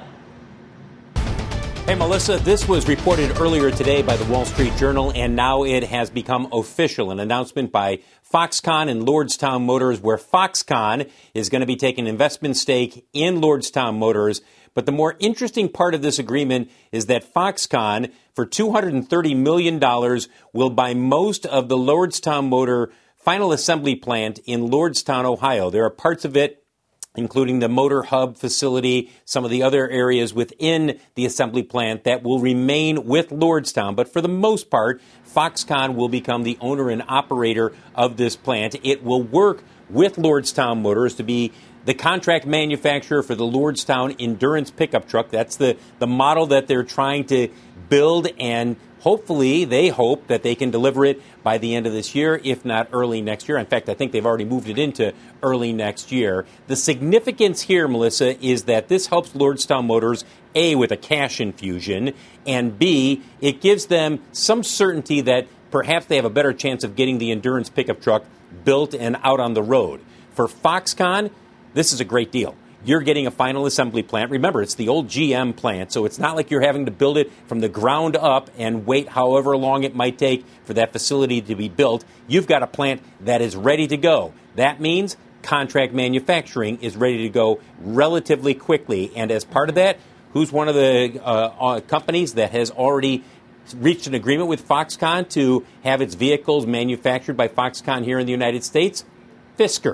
Hey, Melissa, this was reported earlier today by the Wall Street Journal, and now it has become official, an announcement by Foxconn and Lordstown Motors, where Foxconn is going to be taking an investment stake in Lordstown Motors. But the more interesting part of this agreement is that Foxconn, for two hundred thirty million dollars, will buy most of the Lordstown Motor final assembly plant in Lordstown, Ohio. There are parts of it, including the motor hub facility, some of the other areas within the assembly plant, that will remain with Lordstown. But for the most part, Foxconn will become the owner and operator of this plant. It will work with Lordstown Motors to be the contract manufacturer for the Lordstown Endurance pickup truck. That's the, the model that they're trying to build, and hopefully they hope that they can deliver it by the end of this year, if not early next year. In fact, I think they've already moved it into early next year. The significance here, Melissa, is that this helps Lordstown Motors, A, with a cash infusion, and B, it gives them some certainty that perhaps they have a better chance of getting the Endurance pickup truck built and out on the road. For Foxconn, this is a great deal. You're getting a final assembly plant. Remember, it's the old G M plant, so it's not like you're having to build it from the ground up and wait however long it might take for that facility to be built. You've got a plant that is ready to go. That means contract manufacturing is ready to go relatively quickly. And as part of that, who's one of the uh, uh, companies that has already reached an agreement with Foxconn to have its vehicles manufactured by Foxconn here in the United States? Fisker.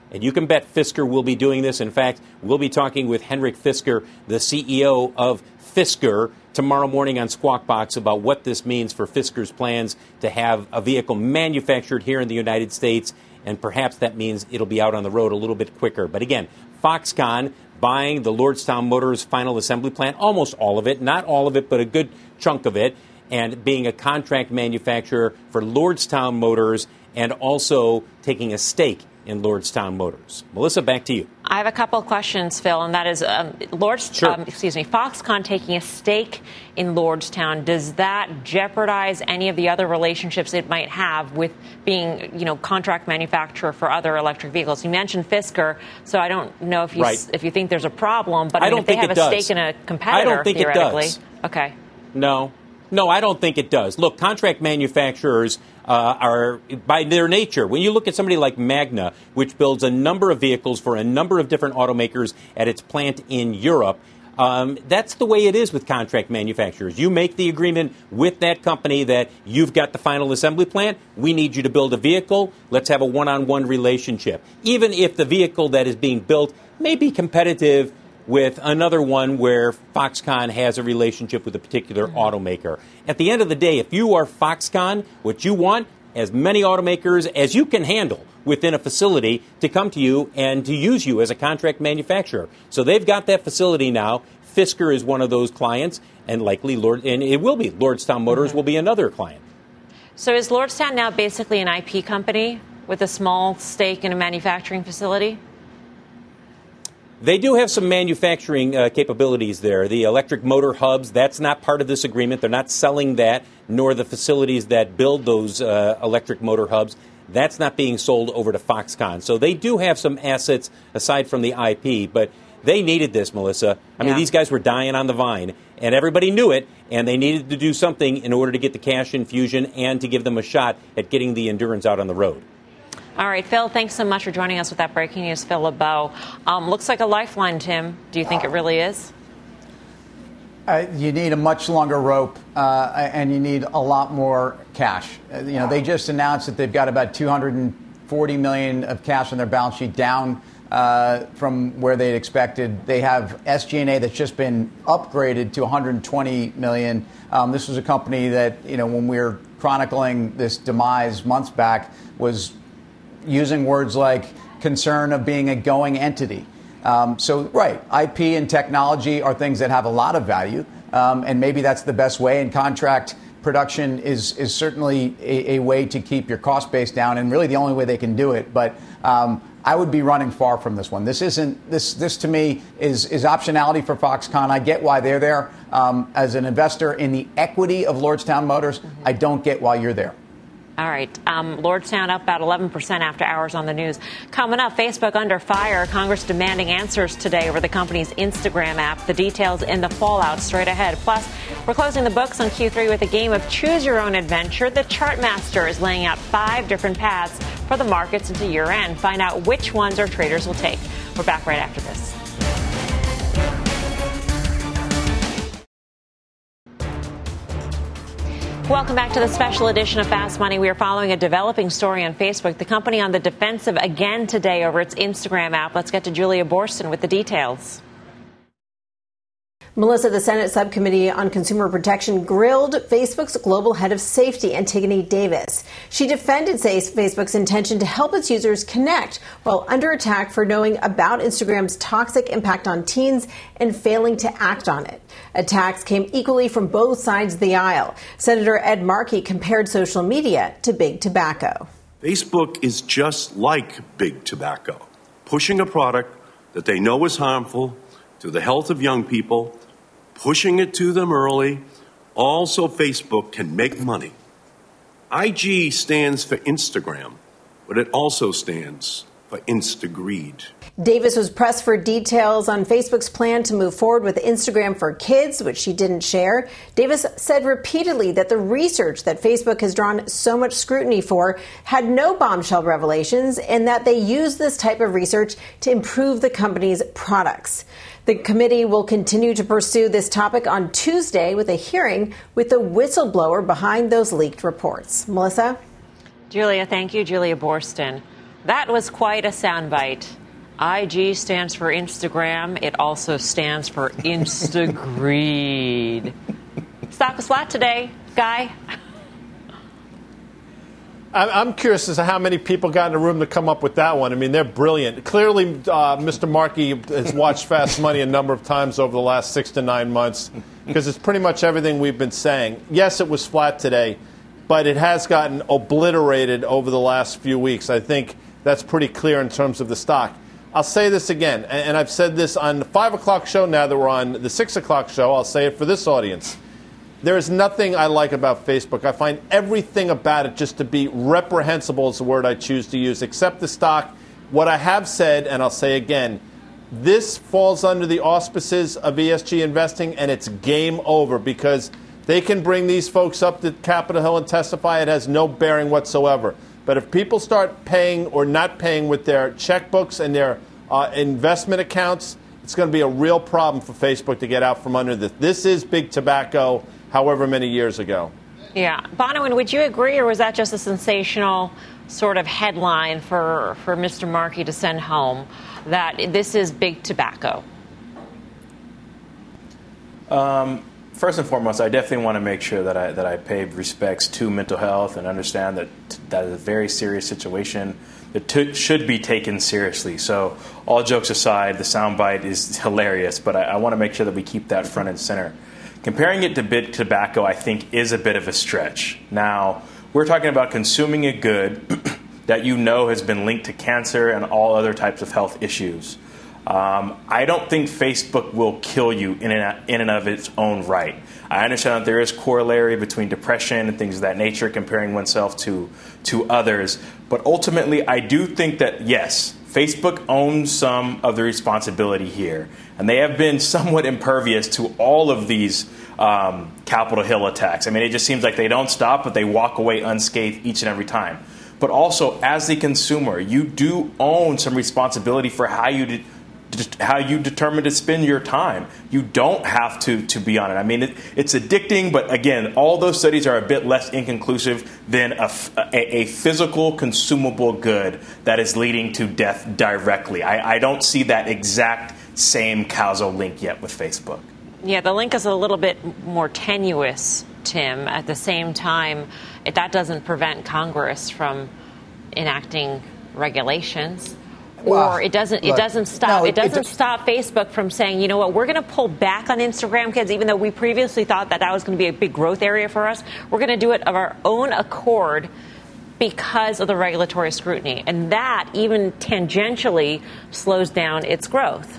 And you can bet Fisker will be doing this. In fact, we'll be talking with Henrik Fisker, the C E O of Fisker, tomorrow morning on Squawk Box about what this means for Fisker's plans to have a vehicle manufactured here in the United States. And perhaps that means it'll be out on the road a little bit quicker. But again, Foxconn buying the Lordstown Motors final assembly plant, almost all of it, not all of it, but a good chunk of it, and being a contract manufacturer for Lordstown Motors and also taking a stake in Lordstown Motors. Melissa, back to you. I have a couple of questions, Phil, and that is, um, Lord's, sure. um, excuse me, Foxconn taking a stake in Lordstown. Does that jeopardize any of the other relationships it might have with being, you know, contract manufacturer for other electric vehicles? You mentioned Fisker, so I don't know if you right. if you think there's a problem, but I, I mean, don't if they think have it a does. stake in a competitor, I don't think theoretically, it does. Okay. No. No, I don't think it does. Look, contract manufacturers uh, are, by their nature, when you look at somebody like Magna, which builds a number of vehicles for a number of different automakers at its plant in Europe, um, that's the way it is with contract manufacturers. You make the agreement with that company that you've got the final assembly plant. We need you to build a vehicle. Let's have a one-on-one relationship. Even if the vehicle that is being built may be competitive with another one where Foxconn has a relationship with a particular mm-hmm. automaker. At the end of the day, if you are Foxconn, what you want, as many automakers as you can handle within a facility to come to you and to use you as a contract manufacturer. So they've got that facility now. Fisker is one of those clients, and likely Lord, and it will be. Lordstown Motors mm-hmm. will be another client. So is Lordstown now basically an I P company with a small stake in a manufacturing facility? They do have some manufacturing uh, capabilities there. The electric motor hubs, that's not part of this agreement. They're not selling that, nor the facilities that build those uh, electric motor hubs. That's not being sold over to Foxconn. So they do have some assets aside from the I P, but they needed this, Melissa. I yeah. mean, these guys were dying on the vine, and everybody knew it, and they needed to do something in order to get the cash infusion and to give them a shot at getting the Endurance out on the road. All right, Phil, thanks so much for joining us with that breaking news. Phil LeBeau. Um, looks like a lifeline, Tim. Do you think it really is? Uh, you need a much longer rope, uh, and you need a lot more cash. Uh, you know, they just announced that they've got about two hundred forty million dollars of cash on their balance sheet, down uh, from where they'd expected. They have S G and A that's just been upgraded to one hundred twenty million dollars. Um, this was a company that, you know, when we were chronicling this demise months back, was using words like concern of being a going entity. Um, so, right, I P and technology are things that have a lot of value, um, and maybe that's the best way. And contract production is is certainly a, a way to keep your cost base down, and really the only way they can do it. But um, I would be running far from this one. This isn't this. This to me is is optionality for Foxconn. I get why they're there. Um, as an investor in the equity of Lordstown Motors, mm-hmm. I don't get why you're there. All right. Um, Lordstown up about eleven percent after hours on the news. Coming up, Facebook under fire. Congress demanding answers today over the company's Instagram app. The details in the fallout straight ahead. Plus, we're closing the books on Q three with a game of choose your own adventure. The Chartmaster is laying out five different paths for the markets into year end. Find out which ones our traders will take. We're back right after this. Welcome back to the special edition of Fast Money. We are following a developing story on Facebook. The company on the defensive again today over its Instagram app. Let's get to Julia Boorstin with the details. Melissa, the Senate Subcommittee on Consumer Protection grilled Facebook's global head of safety, Antigone Davis. She defended Facebook's intention to help its users connect while under attack for knowing about Instagram's toxic impact on teens and failing to act on it. Attacks came equally from both sides of the aisle. Senator Ed Markey compared social media to big tobacco. Facebook is just like big tobacco, pushing a product that they know is harmful to the health of young people, pushing it to them early, all so Facebook can make money. I G stands for Instagram, but it also stands for Instagreed. Davis was pressed for details on Facebook's plan to move forward with Instagram for Kids, which she didn't share. Davis said repeatedly that the research that Facebook has drawn so much scrutiny for had no bombshell revelations, and that they use this type of research to improve the company's products. The committee will continue to pursue this topic on Tuesday with a hearing with the whistleblower behind those leaked reports. Melissa? Julia, thank you. Julia Boorstin. That was quite a soundbite. I G stands for Instagram. It also stands for Instagreed. Stock was flat today, Guy. I'm curious as to how many people got in the room to come up with that one. I mean, they're brilliant. Clearly, uh, Mister Markey has watched Fast Money a number of times over the last six to nine months because it's pretty much everything we've been saying. Yes, it was flat today, but it has gotten obliterated over the last few weeks. I think that's pretty clear in terms of the stock. I'll say this again, and I've said this on the five o'clock show now that we're on the six o'clock show. I'll say it for this audience. There is nothing I like about Facebook. I find everything about it just to be reprehensible is the word I choose to use, except the stock. What I have said, and I'll say again, this falls under the auspices of E S G investing, and it's game over because they can bring these folks up to Capitol Hill and testify. It has no bearing whatsoever. But if people start paying or not paying with their checkbooks and their uh, investment accounts, it's going to be a real problem for Facebook to get out from under this. This is big tobacco, however many years ago. Yeah. Bonawyn, would you agree, or was that just a sensational sort of headline for, for Mister Markey to send home, that this is big tobacco? Um, first and foremost, I definitely want to make sure that I that I pay respects to mental health and understand that that is a very serious situation that t- should be taken seriously. So all jokes aside, the soundbite is hilarious, but I, I want to make sure that we keep that front and center. Comparing it to big tobacco, I think, is a bit of a stretch. Now, we're talking about consuming a good that you know has been linked to cancer and all other types of health issues. Um, I don't think Facebook will kill you in and, in and of its own right. I understand that there is corollary between depression and things of that nature, comparing oneself to, to others. But ultimately, I do think that, yes, Facebook owns some of the responsibility here. And they have been somewhat impervious to all of these um, Capitol Hill attacks. I mean, it just seems like they don't stop, but they walk away unscathed each and every time. But also, as the consumer, you do own some responsibility for how you de- de- how you determine to spend your time. You don't have to, to be on it. I mean, it, it's addicting, but again, all those studies are a bit less inconclusive than a, a, a physical, consumable good that is leading to death directly. I, I don't see that exact same causal link yet with Facebook. Yeah, the link is a little bit more tenuous, Tim. At the same time, it, that doesn't prevent Congress from enacting regulations. Well, or it doesn't look, it doesn't stop no, it doesn't it, stop Facebook from saying, you know what, we're going to pull back on Instagram Kids, even though we previously thought that that was going to be a big growth area for us. We're going to do it of our own accord because of the regulatory scrutiny. And that even tangentially slows down its growth.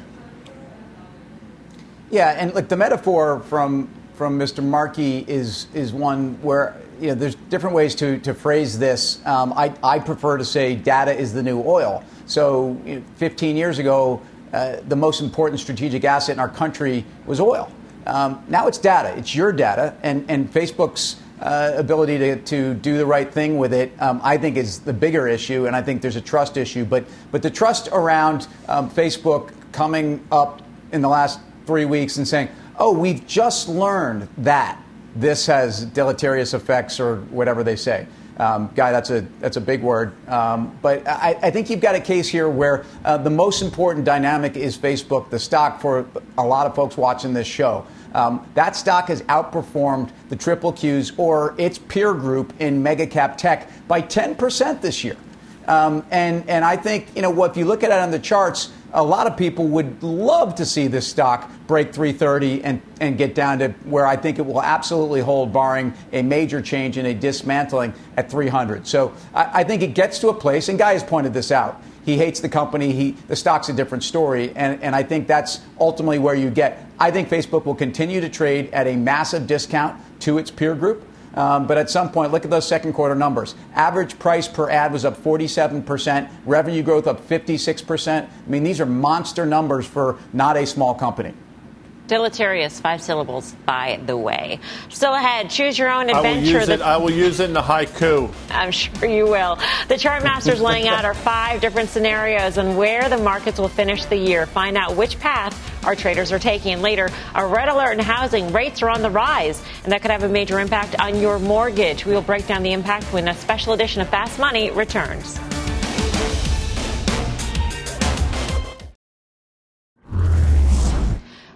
Yeah, and look, the metaphor from from Mister Markey is is one where, you know, there's different ways to, to phrase this. Um, I, I prefer to say data is the new oil. So you know, fifteen years ago, uh, the most important strategic asset in our country was oil. Um, now it's data. It's your data. And, and Facebook's uh, ability to, to do the right thing with it, um, I think, is the bigger issue. And I think there's a trust issue. But, but the trust around um, Facebook coming up in the last three weeks and saying, oh, we've just learned that this has deleterious effects or whatever they say. Um, Guy, that's a that's a big word. Um, but I, I think you've got a case here where uh, the most important dynamic is Facebook, the stock for a lot of folks watching this show. Um, that stock has outperformed the triple Qs or its peer group in mega cap tech by ten percent this year. Um, and, and I think, you know, what if you look at it on the charts, a lot of people would love to see this stock break three thirty and, and get down to where I think it will absolutely hold, barring a major change in a dismantling at three hundred. So I, I think it gets to a place, and Guy has pointed this out. He hates the company. He, the stock's a different story. And, and I think that's ultimately where you get. I think Facebook will continue to trade at a massive discount to its peer group. Um, but at some point, look at those second quarter numbers. Average price per ad was up forty-seven percent. Revenue growth up fifty-six percent. I mean, these are monster numbers for not a small company. Deleterious, five syllables, by the way. Still ahead, choose your own adventure. I will use, it, I will use it in a haiku. I'm sure you will. The chart masters laying out our five different scenarios on where the markets will finish the year. Find out which path our traders are taking. And later, a red alert in housing. Rates are on the rise, and that could have a major impact on your mortgage. We will break down the impact when a special edition of Fast Money returns.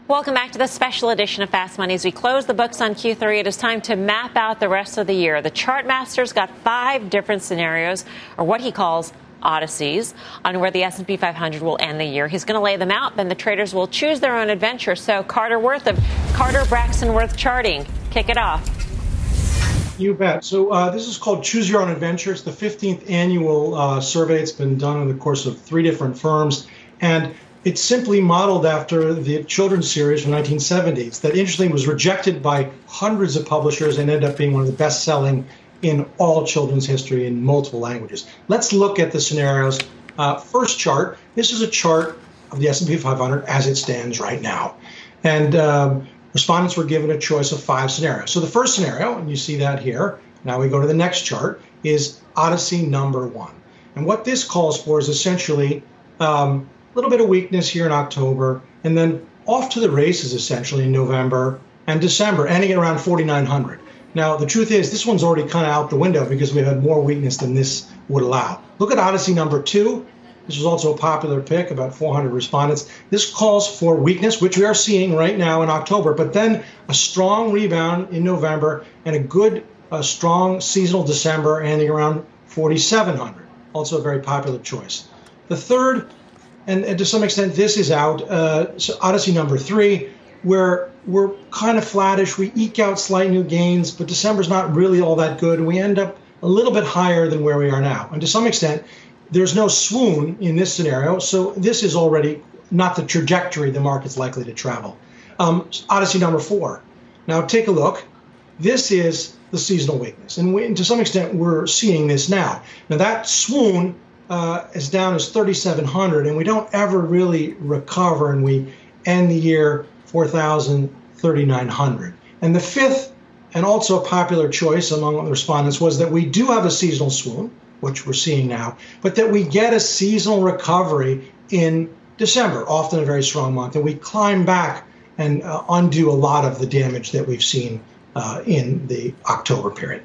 Welcome back to the special edition of Fast Money. As we close the books on Q three, it is time to map out the rest of the year. The Chartmaster's got five different scenarios, or what he calls odysseys, on where the S and P five hundred will end the year. He's going to lay them out, then the traders will choose their own adventure. So Carter Worth of Carter Braxton Worth Charting, kick it off. You bet. So uh, this is called Choose Your Own Adventure. It's the fifteenth annual uh, survey. It's been done in the course of three different firms. And it's simply modeled after the children's series from the nineteen seventies that, interestingly, was rejected by hundreds of publishers and ended up being one of the best-selling in all children's history in multiple languages. Let's look at the scenarios. Uh, first chart, this is a chart of the S and P five hundred as it stands right now. And um, respondents were given a choice of five scenarios. So the first scenario, and you see that here, now we go to the next chart, is Odyssey number one. And what this calls for is essentially um, a little bit of weakness here in October, and then off to the races essentially in November and December, ending at around forty-nine hundred. Now, the truth is, this one's already kind of out the window because we've had more weakness than this would allow. Look at Odyssey number two. This was also a popular pick, about four hundred respondents. This calls for weakness, which we are seeing right now in October, but then a strong rebound in November and a good, uh, strong seasonal December ending around forty-seven hundred. Also a very popular choice. The third, and, and to some extent this is out, uh, so Odyssey number three, where we're kind of flattish. We eke out slight new gains, but December's not really all that good, and we end up a little bit higher than where we are now. And to some extent, there's no swoon in this scenario, so this is already not the trajectory the market's likely to travel. Um, Odyssey number four. Now take a look. This is the seasonal weakness, and, we, and to some extent we're seeing this now. Now that swoon uh, is down as thirty-seven hundred, and we don't ever really recover, and we end the year four thousand thirty-nine hundred. And the fifth, and also a popular choice among the respondents, was that we do have a seasonal swoon, which we're seeing now, but that we get a seasonal recovery in December, often a very strong month, and we climb back and uh, undo a lot of the damage that we've seen uh, in the October period.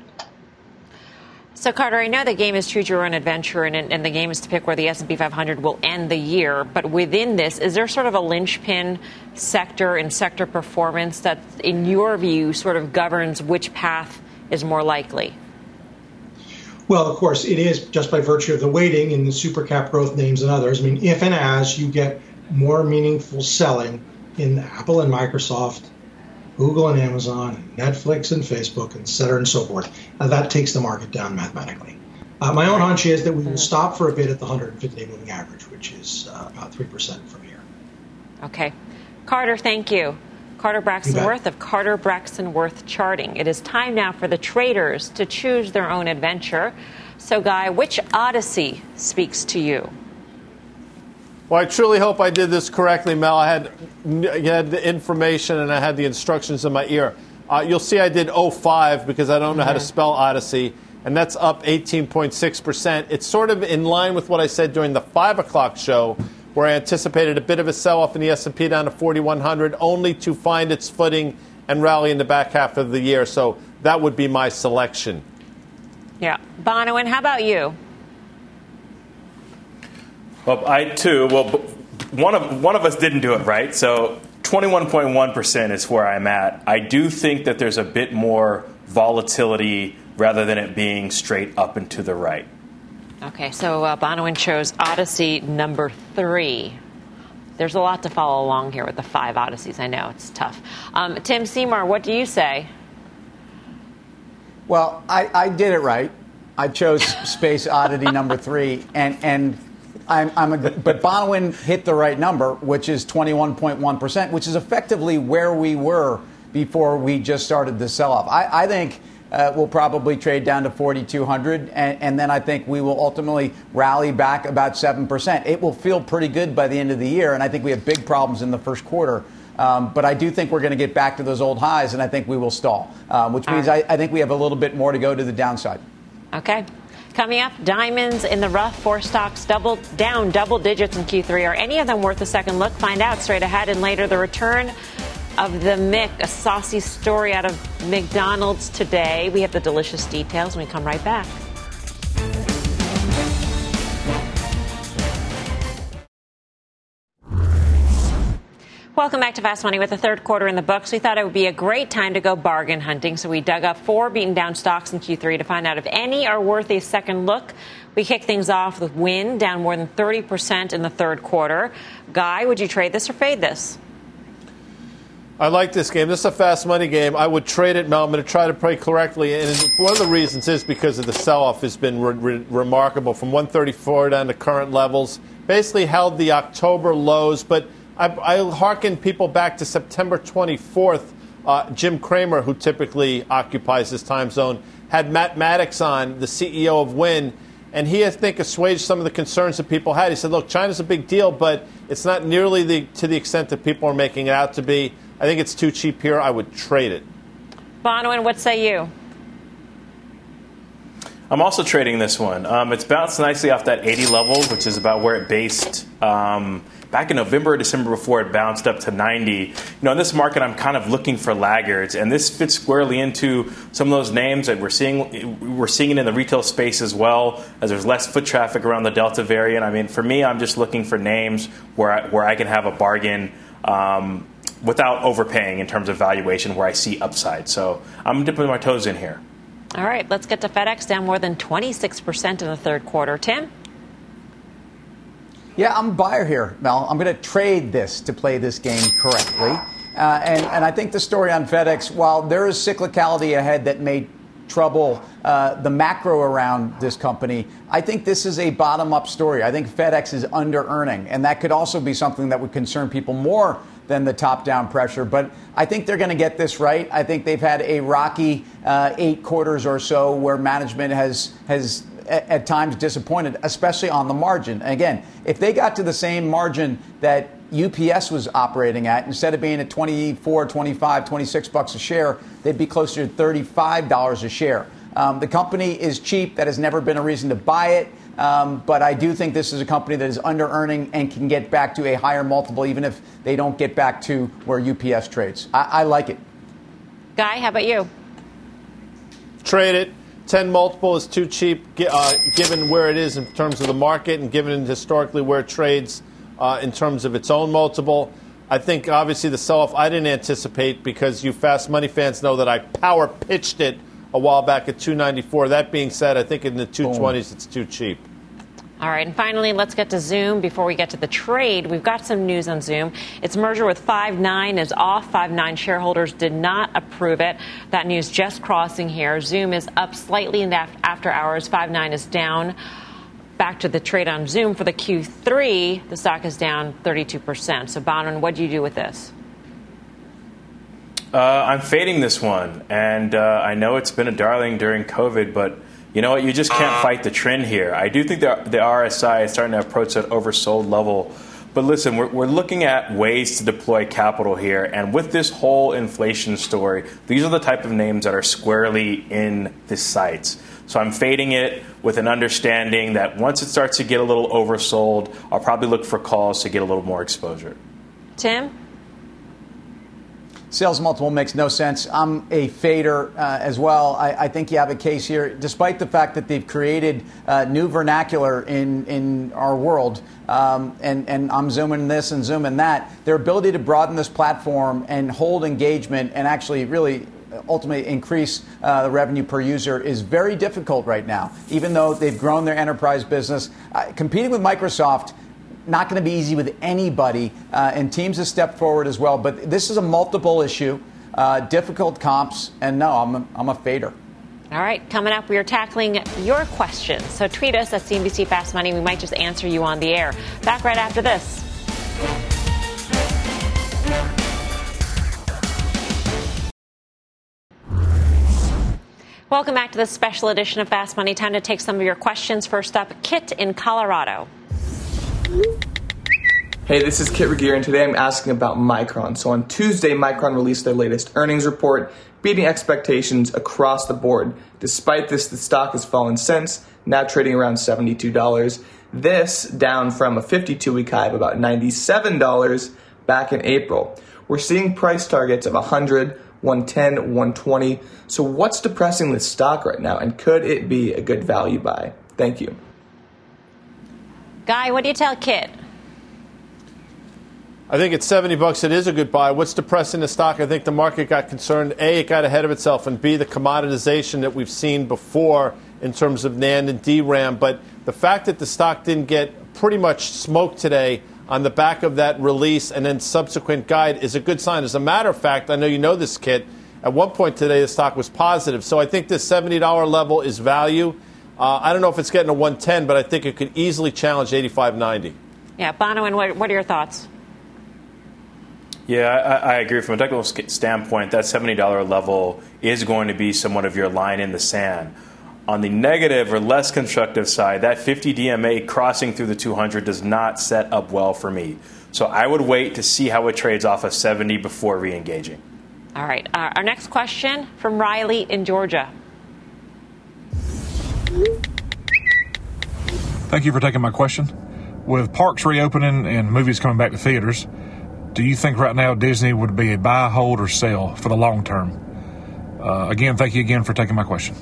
So, Carter, I know the game is choose your own adventure, and, and the game is to pick where the S and P five hundred will end the year. But within this, is there sort of a linchpin sector and sector performance that, in your view, sort of governs which path is more likely? Well, of course, it is just by virtue of the weighting in the super cap growth names and others. I mean, if and as you get more meaningful selling in Apple and Microsoft, Google and Amazon, and Netflix and Facebook, and et cetera and so forth, uh, that takes the market down mathematically. Uh, my own hunch is that we will stop for a bit at the one hundred fifty day moving average, which is uh, about three percent from here. Okay. Carter, thank you. Carter Braxton Worth of Carter Braxton Worth Charting. It is time now for the traders to choose their own adventure. So, Guy, which Odyssey speaks to you? Well, I truly hope I did this correctly, Mel. I had, I had the information and I had the instructions in my ear. Uh, you'll see I did oh five because I don't know mm-hmm. how to spell Odyssey, and that's up eighteen point six percent. It's sort of in line with what I said during the five o'clock show, where I anticipated a bit of a sell-off in the S and P down to forty-one hundred, only to find its footing and rally in the back half of the year. So that would be my selection. Yeah. Bonawyn, how about you? Well, I, too, well, one of one of us didn't do it right. So twenty-one point one percent is where I'm at. I do think that there's a bit more volatility rather than it being straight up and to the right. Okay, so uh, Bonawyn chose Odyssey number three. There's a lot to follow along here with the five Odysseys. I know, it's tough. Um, Tim Seymour, what do you say? Well, I, I did it right. I chose Space Oddity number three, and and I'm, I'm a, but Bonawyn hit the right number, which is twenty-one point one percent, which is effectively where we were before we just started the sell-off. I, I think uh, we'll probably trade down to forty-two hundred, and, and then I think we will ultimately rally back about seven percent. It will feel pretty good by the end of the year, and I think we have big problems in the first quarter. Um, but I do think we're going to get back to those old highs, and I think we will stall, um, which means right. I, I think we have a little bit more to go to the downside. Okay. Coming up, diamonds in the rough. Four stocks double down double digits in Q three. Are any of them worth a second look? Find out straight ahead. And later, the return of the Mick, a saucy story out of McDonald's today. We have the delicious details when we come right back. Welcome back to Fast Money. With the third quarter in the books, we thought it would be a great time to go bargain hunting. So we dug up four beaten down stocks in Q three to find out if any are worth a second look. We kick things off with Wynn, down more than thirty percent in the third quarter. Guy, would you trade this or fade this? I like this game. This is a fast money game. I would trade it, Mel. I'm going to try to play correctly. And one of the reasons is because of the sell-off has been re- re- remarkable. From one thirty-four down to current levels. Basically held the October lows, but I, I hearken people back to September twenty-fourth. Uh, Jim Cramer, who typically occupies this time zone, had Matt Maddox on, the C E O of Wynn, and he, I think, assuaged some of the concerns that people had. He said, look, China's a big deal, but it's not nearly the, to the extent that people are making it out to be. I think it's too cheap here. I would trade it. Bonawyn, what say you? I'm also trading this one. Um, it's bounced nicely off that eighty level, which is about where it based um, back in November or December before it bounced up to ninety. You know, in this market, I'm kind of looking for laggards, and this fits squarely into some of those names that we're seeing. We're seeing it in the retail space as well, as there's less foot traffic around the Delta variant. I mean, for me, I'm just looking for names where I, where I can have a bargain um, without overpaying in terms of valuation, where I see upside. So I'm dipping my toes in here. All right, let's get to FedEx, down more than twenty-six percent in the third quarter. Tim? Yeah, I'm a buyer here, Mel. I'm going to trade this to play this game correctly. Uh, and, and I think the story on FedEx, while there is cyclicality ahead that may trouble uh, the macro around this company, I think this is a bottom-up story. I think FedEx is under-earning, and that could also be something that would concern people more than the top-down pressure. But I think they're going to get this right. I think they've had a rocky uh, eight quarters or so where management has has at, at times disappointed, especially on the margin. And again, if they got to the same margin that U P S was operating at, instead of being at twenty-four, twenty-five, twenty-six bucks a share, they'd be closer to thirty-five dollars a share. Um, the company is cheap. That has never been a reason to buy it. Um, but I do think this is a company that is under-earning and can get back to a higher multiple, even if they don't get back to where U P S trades. I, I like it. Guy, how about you? Trade it. ten multiple is too cheap, uh, given where it is in terms of the market and given historically where it trades uh, in terms of its own multiple. I think, obviously, the sell-off I didn't anticipate because you fast money fans know that I power pitched it a while back at two ninety-four. That being said, I think in the two twenties it's too cheap. All right, and finally, let's get to Zoom. Before we get to the trade, we've got some news on Zoom. Its merger with Five nine is off. Five nine shareholders did not approve it. That news just crossing here. Zoom is up slightly in the after hours. Five nine is down. Back to the trade on Zoom for the Q three. The stock is down thirty-two percent. So, Bonawyn, what do you do with this? Uh, I'm fading this one, and uh, I know it's been a darling during COVID, but you know what? You just can't fight the trend here. I do think the, the R S I is starting to approach that oversold level. But listen, we're, we're looking at ways to deploy capital here, and with this whole inflation story, these are the type of names that are squarely in the sights. So I'm fading it with an understanding that once it starts to get a little oversold, I'll probably look for calls to get a little more exposure. Tim? Sales multiple makes no sense. I'm a fader uh, as well. I, I think you have a case here, despite the fact that they've created uh, new vernacular in, in our world, um, and, and I'm zooming this and zooming that. Their ability to broaden this platform and hold engagement and actually really ultimately increase uh, the revenue per user is very difficult right now, even though they've grown their enterprise business. Uh, competing with Microsoft, not going to be easy with anybody, uh, and teams have stepped forward as well. But this is a multiple issue, uh, difficult comps, and no, I'm a, I'm a fader. All right, coming up, we are tackling your questions. So tweet us at C N B C Fast Money. We might just answer you on the air. Back right after this. Welcome back to this special edition of Fast Money. Time to take some of your questions. First up, Kit in Colorado. Hey, this is Kit Regier, and today I'm asking about Micron. So on Tuesday, Micron released their latest earnings report, beating expectations across the board. Despite this, the stock has fallen since, now trading around seventy-two dollars. This down from a fifty-two week high of about ninety-seven dollars back in April. We're seeing price targets of one hundred, one ten, one twenty. So what's depressing this stock right now, and could it be a good value buy? Thank you. Guy, what do you tell Kit? I think at seventy bucks it is a good buy. What's depressing the stock? I think the market got concerned. A, it got ahead of itself, and B, the commoditization that we've seen before in terms of NAND and D RAM. But the fact that the stock didn't get pretty much smoked today on the back of that release and then subsequent guide is a good sign. As a matter of fact, I know you know this, Kit, at one point today the stock was positive. So I think this seventy dollars level is value. Uh, I don't know if it's getting to one ten, but I think it could easily challenge eighty-five ninety. Yeah, Bono, and what, what are your thoughts? Yeah, I, I agree. From a technical standpoint, that seventy dollars level is going to be somewhat of your line in the sand. On the negative or less constructive side, that fifty D M A crossing through the two hundred does not set up well for me. So I would wait to see how it trades off of seventy before re-engaging. All right. Uh, our next question from Riley in Georgia. Thank you for taking my question. With parks reopening and movies coming back to theaters, do you think right now Disney would be a buy, hold, or sell for the long term? Uh, again, thank you again for taking my question.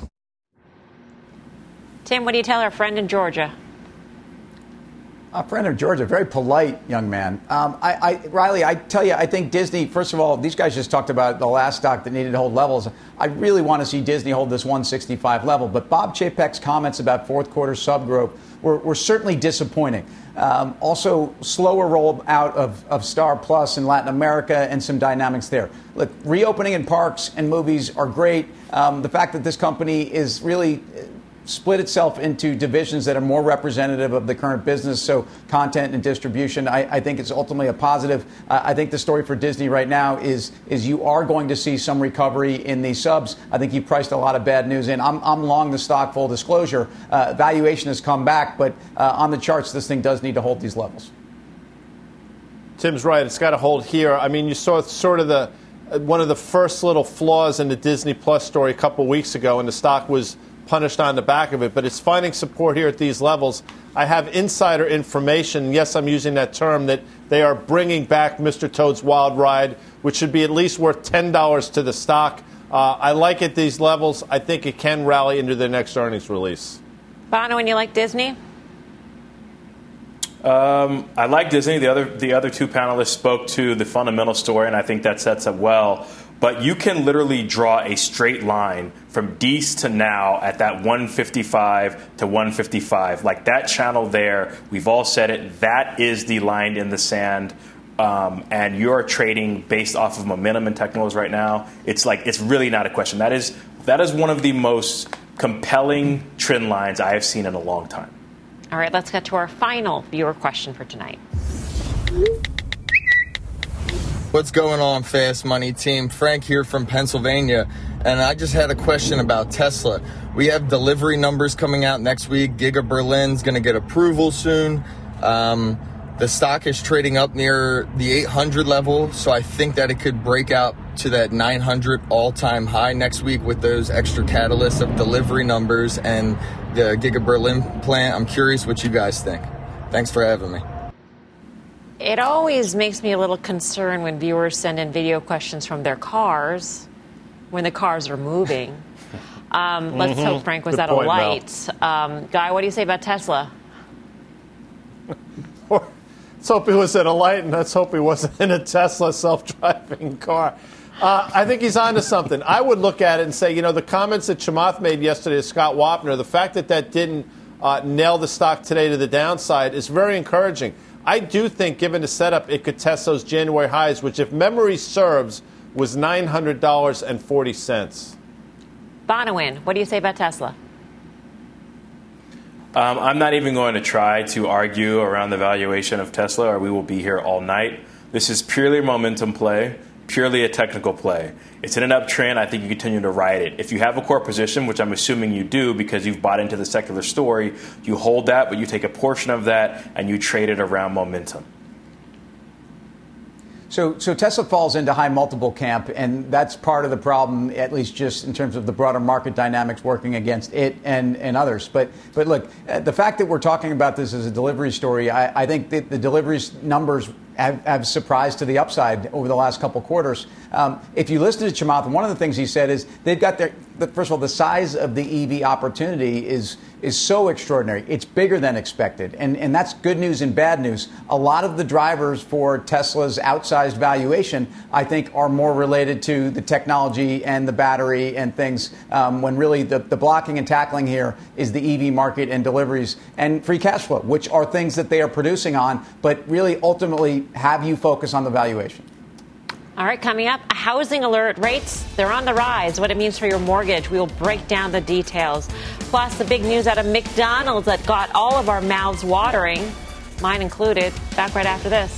Tim, what do you tell our friend in Georgia? A friend of Georgia, very polite young man. Um, I, I, Riley, I tell you, I think Disney, first of all, these guys just talked about the last stock that needed to hold levels. I really want to see Disney hold this one sixty-five level. But Bob Chapek's comments about fourth quarter sub growth were, were certainly disappointing. Um, also, slower roll out of, of Star Plus in Latin America and some dynamics there. Look, reopening in parks and movies are great. Um, the fact that this company is really split itself into divisions that are more representative of the current business, so content and distribution, I, I think it's ultimately a positive. Uh, I think the story for Disney right now is is you are going to see some recovery in these subs. I think you priced a lot of bad news in. I'm, I'm long the stock, full disclosure. Uh, valuation has come back, but uh, on the charts, this thing does need to hold these levels. Tim's right. It's got to hold here. I mean, you saw sort of the one of the first little flaws in the Disney Plus story a couple weeks ago, and the stock was punished on the back of it, but it's finding support here at these levels. I have insider information, yes, I'm using that term, that they are bringing back Mister Toad's Wild Ride, which should be at least worth ten dollars to the stock. Uh, I like it these levels. I think it can rally into the next earnings release. Bono, and you like Disney? Um, I like Disney. The other the other two panelists spoke to the fundamental story, and I think that sets up well. But you can literally draw a straight line from D's to now at that one fifty-five to one fifty-five. Like that channel there, we've all said it, that is the line in the sand. Um, and you're trading based off of momentum and technicals right now. It's like, it's really not a question. That is, that is one of the most compelling trend lines I have seen in a long time. All right, let's get to our final viewer question for tonight. What's going on, Fast Money team? Frank here from Pennsylvania, and I just had a question about Tesla. We have delivery numbers coming out next week. Giga Berlin's going to get approval soon. Um, the stock is trading up near the eight hundred level, so I think that it could break out to that nine hundred all-time high next week with those extra catalysts of delivery numbers and the Giga Berlin plant. I'm curious what you guys think. Thanks for having me. It always makes me a little concerned when viewers send in video questions from their cars when the cars are moving. Um, let's mm-hmm. hope Frank was Good at point, a light. Um, Guy, what do you say about Tesla? Let's hope he was at a light, and let's hope he wasn't in a Tesla self-driving car. Uh, I think he's onto something. I would look at it and say, you know, the comments that Chamath made yesterday to Scott Wapner, the fact that that didn't uh, nail the stock today to the downside is very encouraging. I do think, given the setup, it could test those January highs, which, if memory serves, was nine hundred dollars and forty cents. Bonawyn, what do you say about Tesla? Um, I'm not even going to try to argue around the valuation of Tesla, or we will be here all night. This is purely a momentum play, purely a technical play. It's in an uptrend. I think you continue to ride it. If you have a core position, which I'm assuming you do because you've bought into the secular story, you hold that, but you take a portion of that and you trade it around momentum. So, so Tesla falls into high multiple camp, and that's part of the problem, at least just in terms of the broader market dynamics working against it and, and others. But, but look, uh, the fact that we're talking about this as a delivery story, I, I think that the deliveries numbers have, have surprised to the upside over the last couple quarters. Um, if you listen to Chamath, one of the things he said is they've got their, the, first of all, the size of the E V opportunity is is so extraordinary. It's bigger than expected. And, and that's good news and bad news. A lot of the drivers for Tesla's outsized valuation, I think, are more related to the technology and the battery and things, um, when really the, the blocking and tackling here is the E V market and deliveries and free cash flow, which are things that they are producing on, but really ultimately have you focus on the valuation. All right, coming up, a housing alert. Rates, they're on the rise. What it means for your mortgage. We will break down the details. Plus, the big news out of McDonald's that got all of our mouths watering, mine included. Back right after this.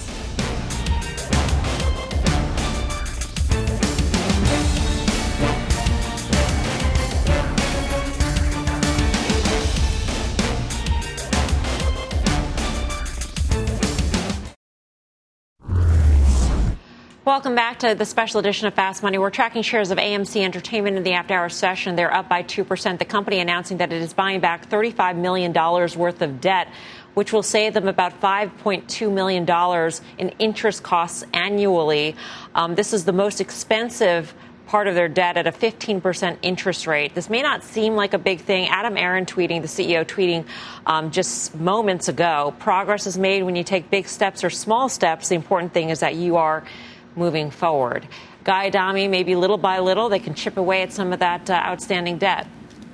Welcome back to the special edition of Fast Money. We're tracking shares of A M C Entertainment in the after-hour session. They're up by two percent. The company announcing that it is buying back thirty-five million dollars worth of debt, which will save them about five point two million dollars in interest costs annually. Um, this is the most expensive part of their debt at a fifteen percent interest rate. This may not seem like a big thing. Adam Aron tweeting, the C E O tweeting um, just moments ago, progress is made when you take big steps or small steps. The important thing is that you are moving forward. Guy Adami, maybe little by little, they can chip away at some of that uh, outstanding debt.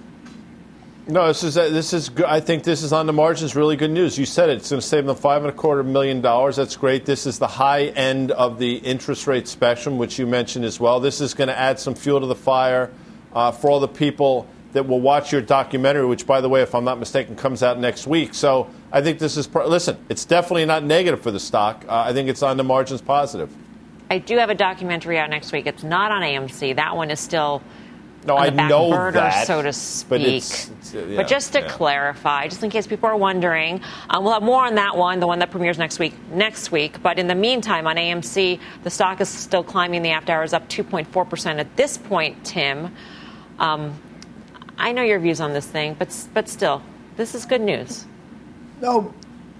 No, this is this is good. I think this is on the margins. Really good news. You said it. It's going to save them five and a quarter million dollars. That's great. This is the high end of the interest rate spectrum, which you mentioned as well. This is going to add some fuel to the fire uh, for all the people that will watch your documentary, which, by the way, if I'm not mistaken, comes out next week. So I think this is listen. It's definitely not negative for the stock. Uh, I think it's on the margins positive. I do have a documentary out next week. It's not on A M C. That one is still no, on the I back know burner, that, so to speak. But, it's, it's, uh, yeah, but just to yeah. clarify, just in case people are wondering, um, we'll have more on that one, the one that premieres next week. Next week. But in the meantime, on A M C, the stock is still climbing. The after hours up two point four percent at this point. Tim, um, I know your views on this thing, but but still, this is good news. No.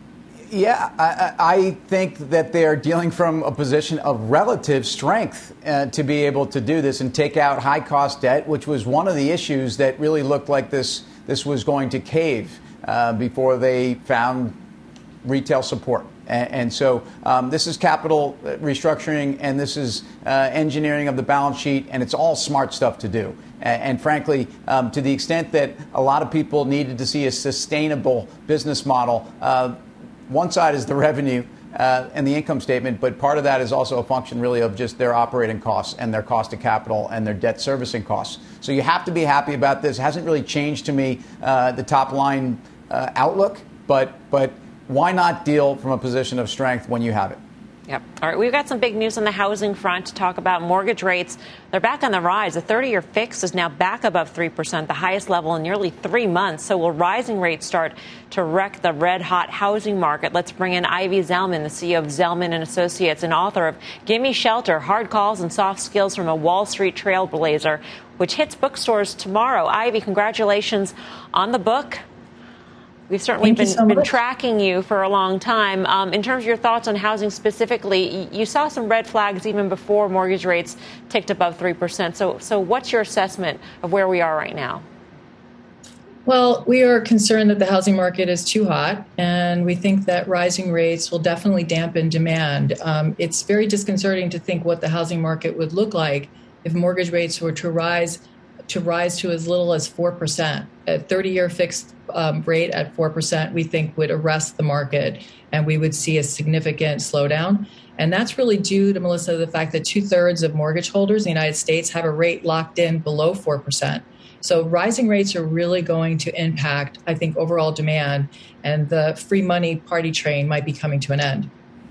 Yeah, I, I think that they're dealing from a position of relative strength uh, to be able to do this and take out high-cost debt, which was one of the issues that really looked like this this was going to cave uh, before they found retail support. And, and so um, this is capital restructuring, and this is uh, engineering of the balance sheet, and it's all smart stuff to do. And, and frankly, um, to the extent that a lot of people needed to see a sustainable business model, uh, one side is the revenue uh, and the income statement, but part of that is also a function really of just their operating costs and their cost of capital and their debt servicing costs. So you have to be happy about this. It hasn't really changed to me uh, the top line uh, outlook, but but why not deal from a position of strength when you have it? Yep. All right. We've got some big news on the housing front to talk about. Mortgage rates, they're back on the rise. The thirty-year fix is now back above three percent, the highest level in nearly three months. So will rising rates start to wreck the red-hot housing market? Let's bring in Ivy Zelman, the C E O of Zelman and Associates and author of Gimme Shelter, Hard Calls and Soft Skills from a Wall Street Trailblazer, which hits bookstores tomorrow. Ivy, congratulations on the book. We've certainly been, so been tracking you for a long time. Um, in terms of your thoughts on housing specifically, you saw some red flags even before mortgage rates ticked above three percent. So, so what's your assessment of where we are right now? Well, we are concerned that the housing market is too hot, and we think that rising rates will definitely dampen demand. Um, it's very disconcerting to think what the housing market would look like if mortgage rates were to rise to rise to as little as four percent. A thirty-year fixed um, rate at four percent, we think, would arrest the market, and we would see a significant slowdown. And that's really due to, Melissa, the fact that two-thirds of mortgage holders in the United States have a rate locked in below four percent. So rising rates are really going to impact, I think, overall demand, and the free money party train might be coming to an end.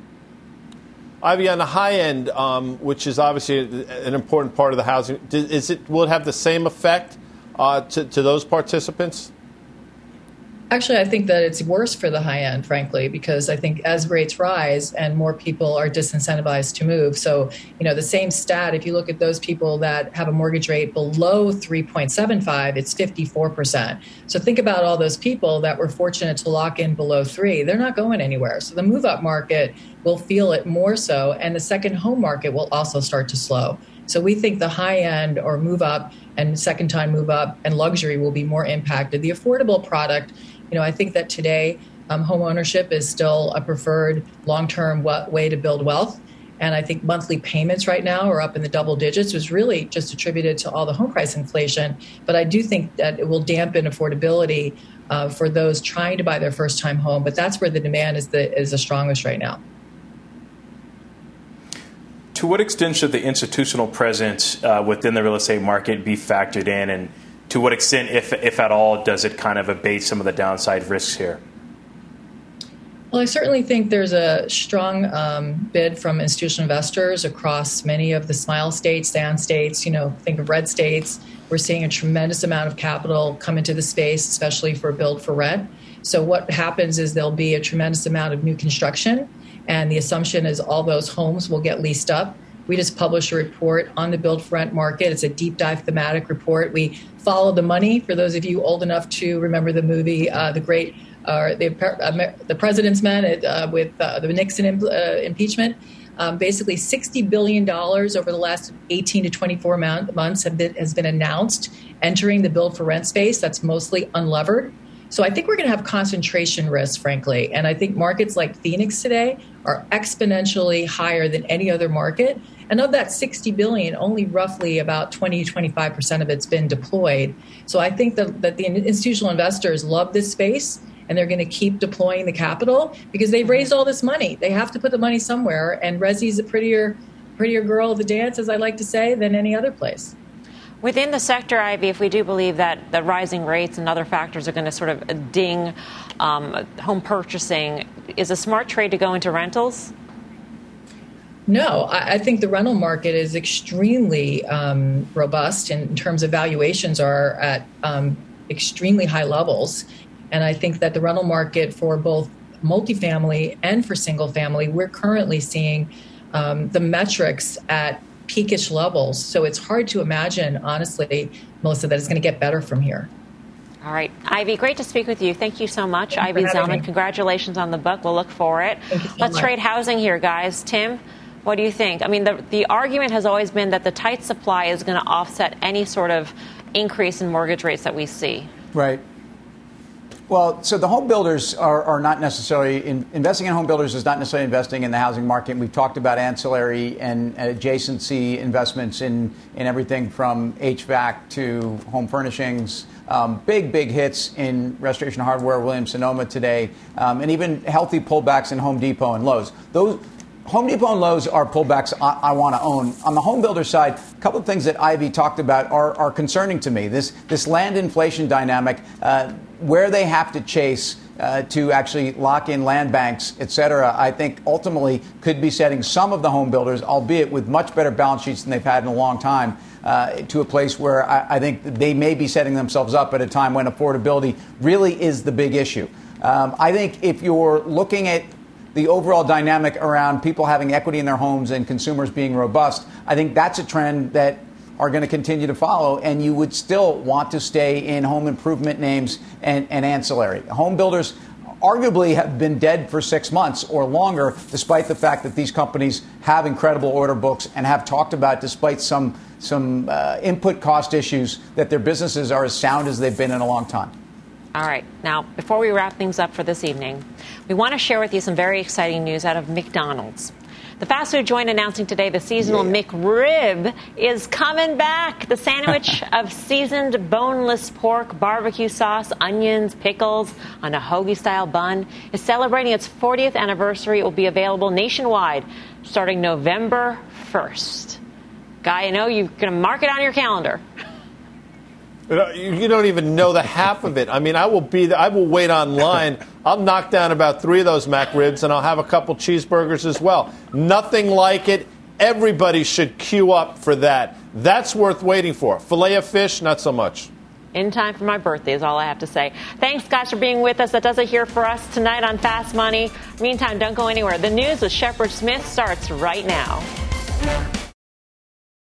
Ivy, on the high end, um, which is obviously an important part of the housing, is it will it have the same effect uh, to, to those participants? Actually, I think that it's worse for the high end, frankly, because I think as rates rise and more people are disincentivized to move. So, you know, the same stat, if you look at those people that have a mortgage rate below three point seven five, it's fifty-four percent. So think about all those people that were fortunate to lock in below three. They're not going anywhere. So the move up market will feel it more so. And the second home market will also start to slow. So we think the high end or move up and second time move up and luxury will be more impacted. The affordable product, you know, I think that today um, home ownership is still a preferred long-term way to build wealth. And I think monthly payments right now are up in the double digits, was really just attributed to all the home price inflation. But I do think that it will dampen affordability uh, for those trying to buy their first-time home. But that's where the demand is the is the strongest right now. To what extent should the institutional presence uh, within the real estate market be factored in, and to what extent, if if at all, does it kind of abate some of the downside risks here? Well, I certainly think there's a strong um, bid from institutional investors across many of the smile states, sand states, you know, think of red states. We're seeing a tremendous amount of capital come into the space, especially for build for rent. So what happens is there'll be a tremendous amount of new construction, and the assumption is all those homes will get leased up. We just published a report on the build for rent market. It's a deep dive thematic report. We follow the money. For those of you old enough to remember the movie, uh, The Great, uh, the, uh, the President's Men uh, with uh, the Nixon imp- uh, impeachment. Um, basically, sixty billion dollars over the last eighteen to twenty-four months have been, has been announced entering the build for rent space. That's mostly unlevered. So I think we're going to have concentration risks, frankly. And I think markets like Phoenix today are exponentially higher than any other market. And of that sixty billion dollars, only roughly about twenty to twenty-five percent of it's been deployed. So I think that, that the institutional investors love this space, and they're going to keep deploying the capital because they've raised all this money. They have to put the money somewhere. And Resi's a prettier, prettier girl of the dance, as I like to say, than any other place. Within the sector, Ivy, if we do believe that the rising rates and other factors are going to sort of ding um, home purchasing, is a smart trade to go into rentals? No, I, I think the rental market is extremely um, robust in terms of valuations are at um, extremely high levels. And I think that the rental market for both multifamily and for single family, we're currently seeing um, the metrics at peakish levels. So it's hard to imagine, honestly, Melissa, that it's going to get better from here. All right. Ivy, great to speak with you. Thank you so much. Thanks Ivy Zelman, congratulations on the book. We'll look for it. So Let's much. trade housing here, guys. Tim, what do you think? I mean, the, the argument has always been that the tight supply is going to offset any sort of increase in mortgage rates that we see. Right. Well, so the home builders are, are not necessarily in, investing in home builders is not necessarily investing in the housing market. We've talked about ancillary and adjacency investments in, in everything from H V A C to home furnishings. Um, big, big hits in Restoration Hardware, Williams-Sonoma today, um, and even healthy pullbacks in Home Depot and Lowe's. Those Home Depot and Lowe's are pullbacks I, I want to own. On the home builder side, a couple of things that Ivy talked about are, are concerning to me. This this land inflation dynamic, uh, where they have to chase uh, to actually lock in land banks, et cetera, I think ultimately could be setting some of the home builders, albeit with much better balance sheets than they've had in a long time, uh, to a place where I, I think they may be setting themselves up at a time when affordability really is the big issue. Um, I think if you're looking at the overall dynamic around people having equity in their homes and consumers being robust, I think that's a trend that are going to continue to follow, and you would still want to stay in home improvement names and, and ancillary. Home builders arguably have been dead for six months or longer, despite the fact that these companies have incredible order books and have talked about, despite some, some uh, input cost issues, that their businesses are as sound as they've been in a long time. All right. Now, before we wrap things up for this evening, we want to share with you some very exciting news out of McDonald's. The fast food joint announcing today the seasonal yeah. McRib is coming back. The sandwich of seasoned boneless pork, barbecue sauce, onions, pickles on a hoagie-style bun is celebrating its fortieth anniversary. It will be available nationwide starting November first. Guy, I know you're going to mark it on your calendar. You don't even know the half of it. I mean, I will be there. I will wait online. I'll knock down about three of those McRibs, and I'll have a couple cheeseburgers as well. Nothing like it. Everybody should queue up for that. That's worth waiting for. Filet of fish, not so much. In time for my birthday is all I have to say. Thanks, guys, for being with us. That does it here for us tonight on Fast Money. Meantime, don't go anywhere. The news with Shepard Smith starts right now.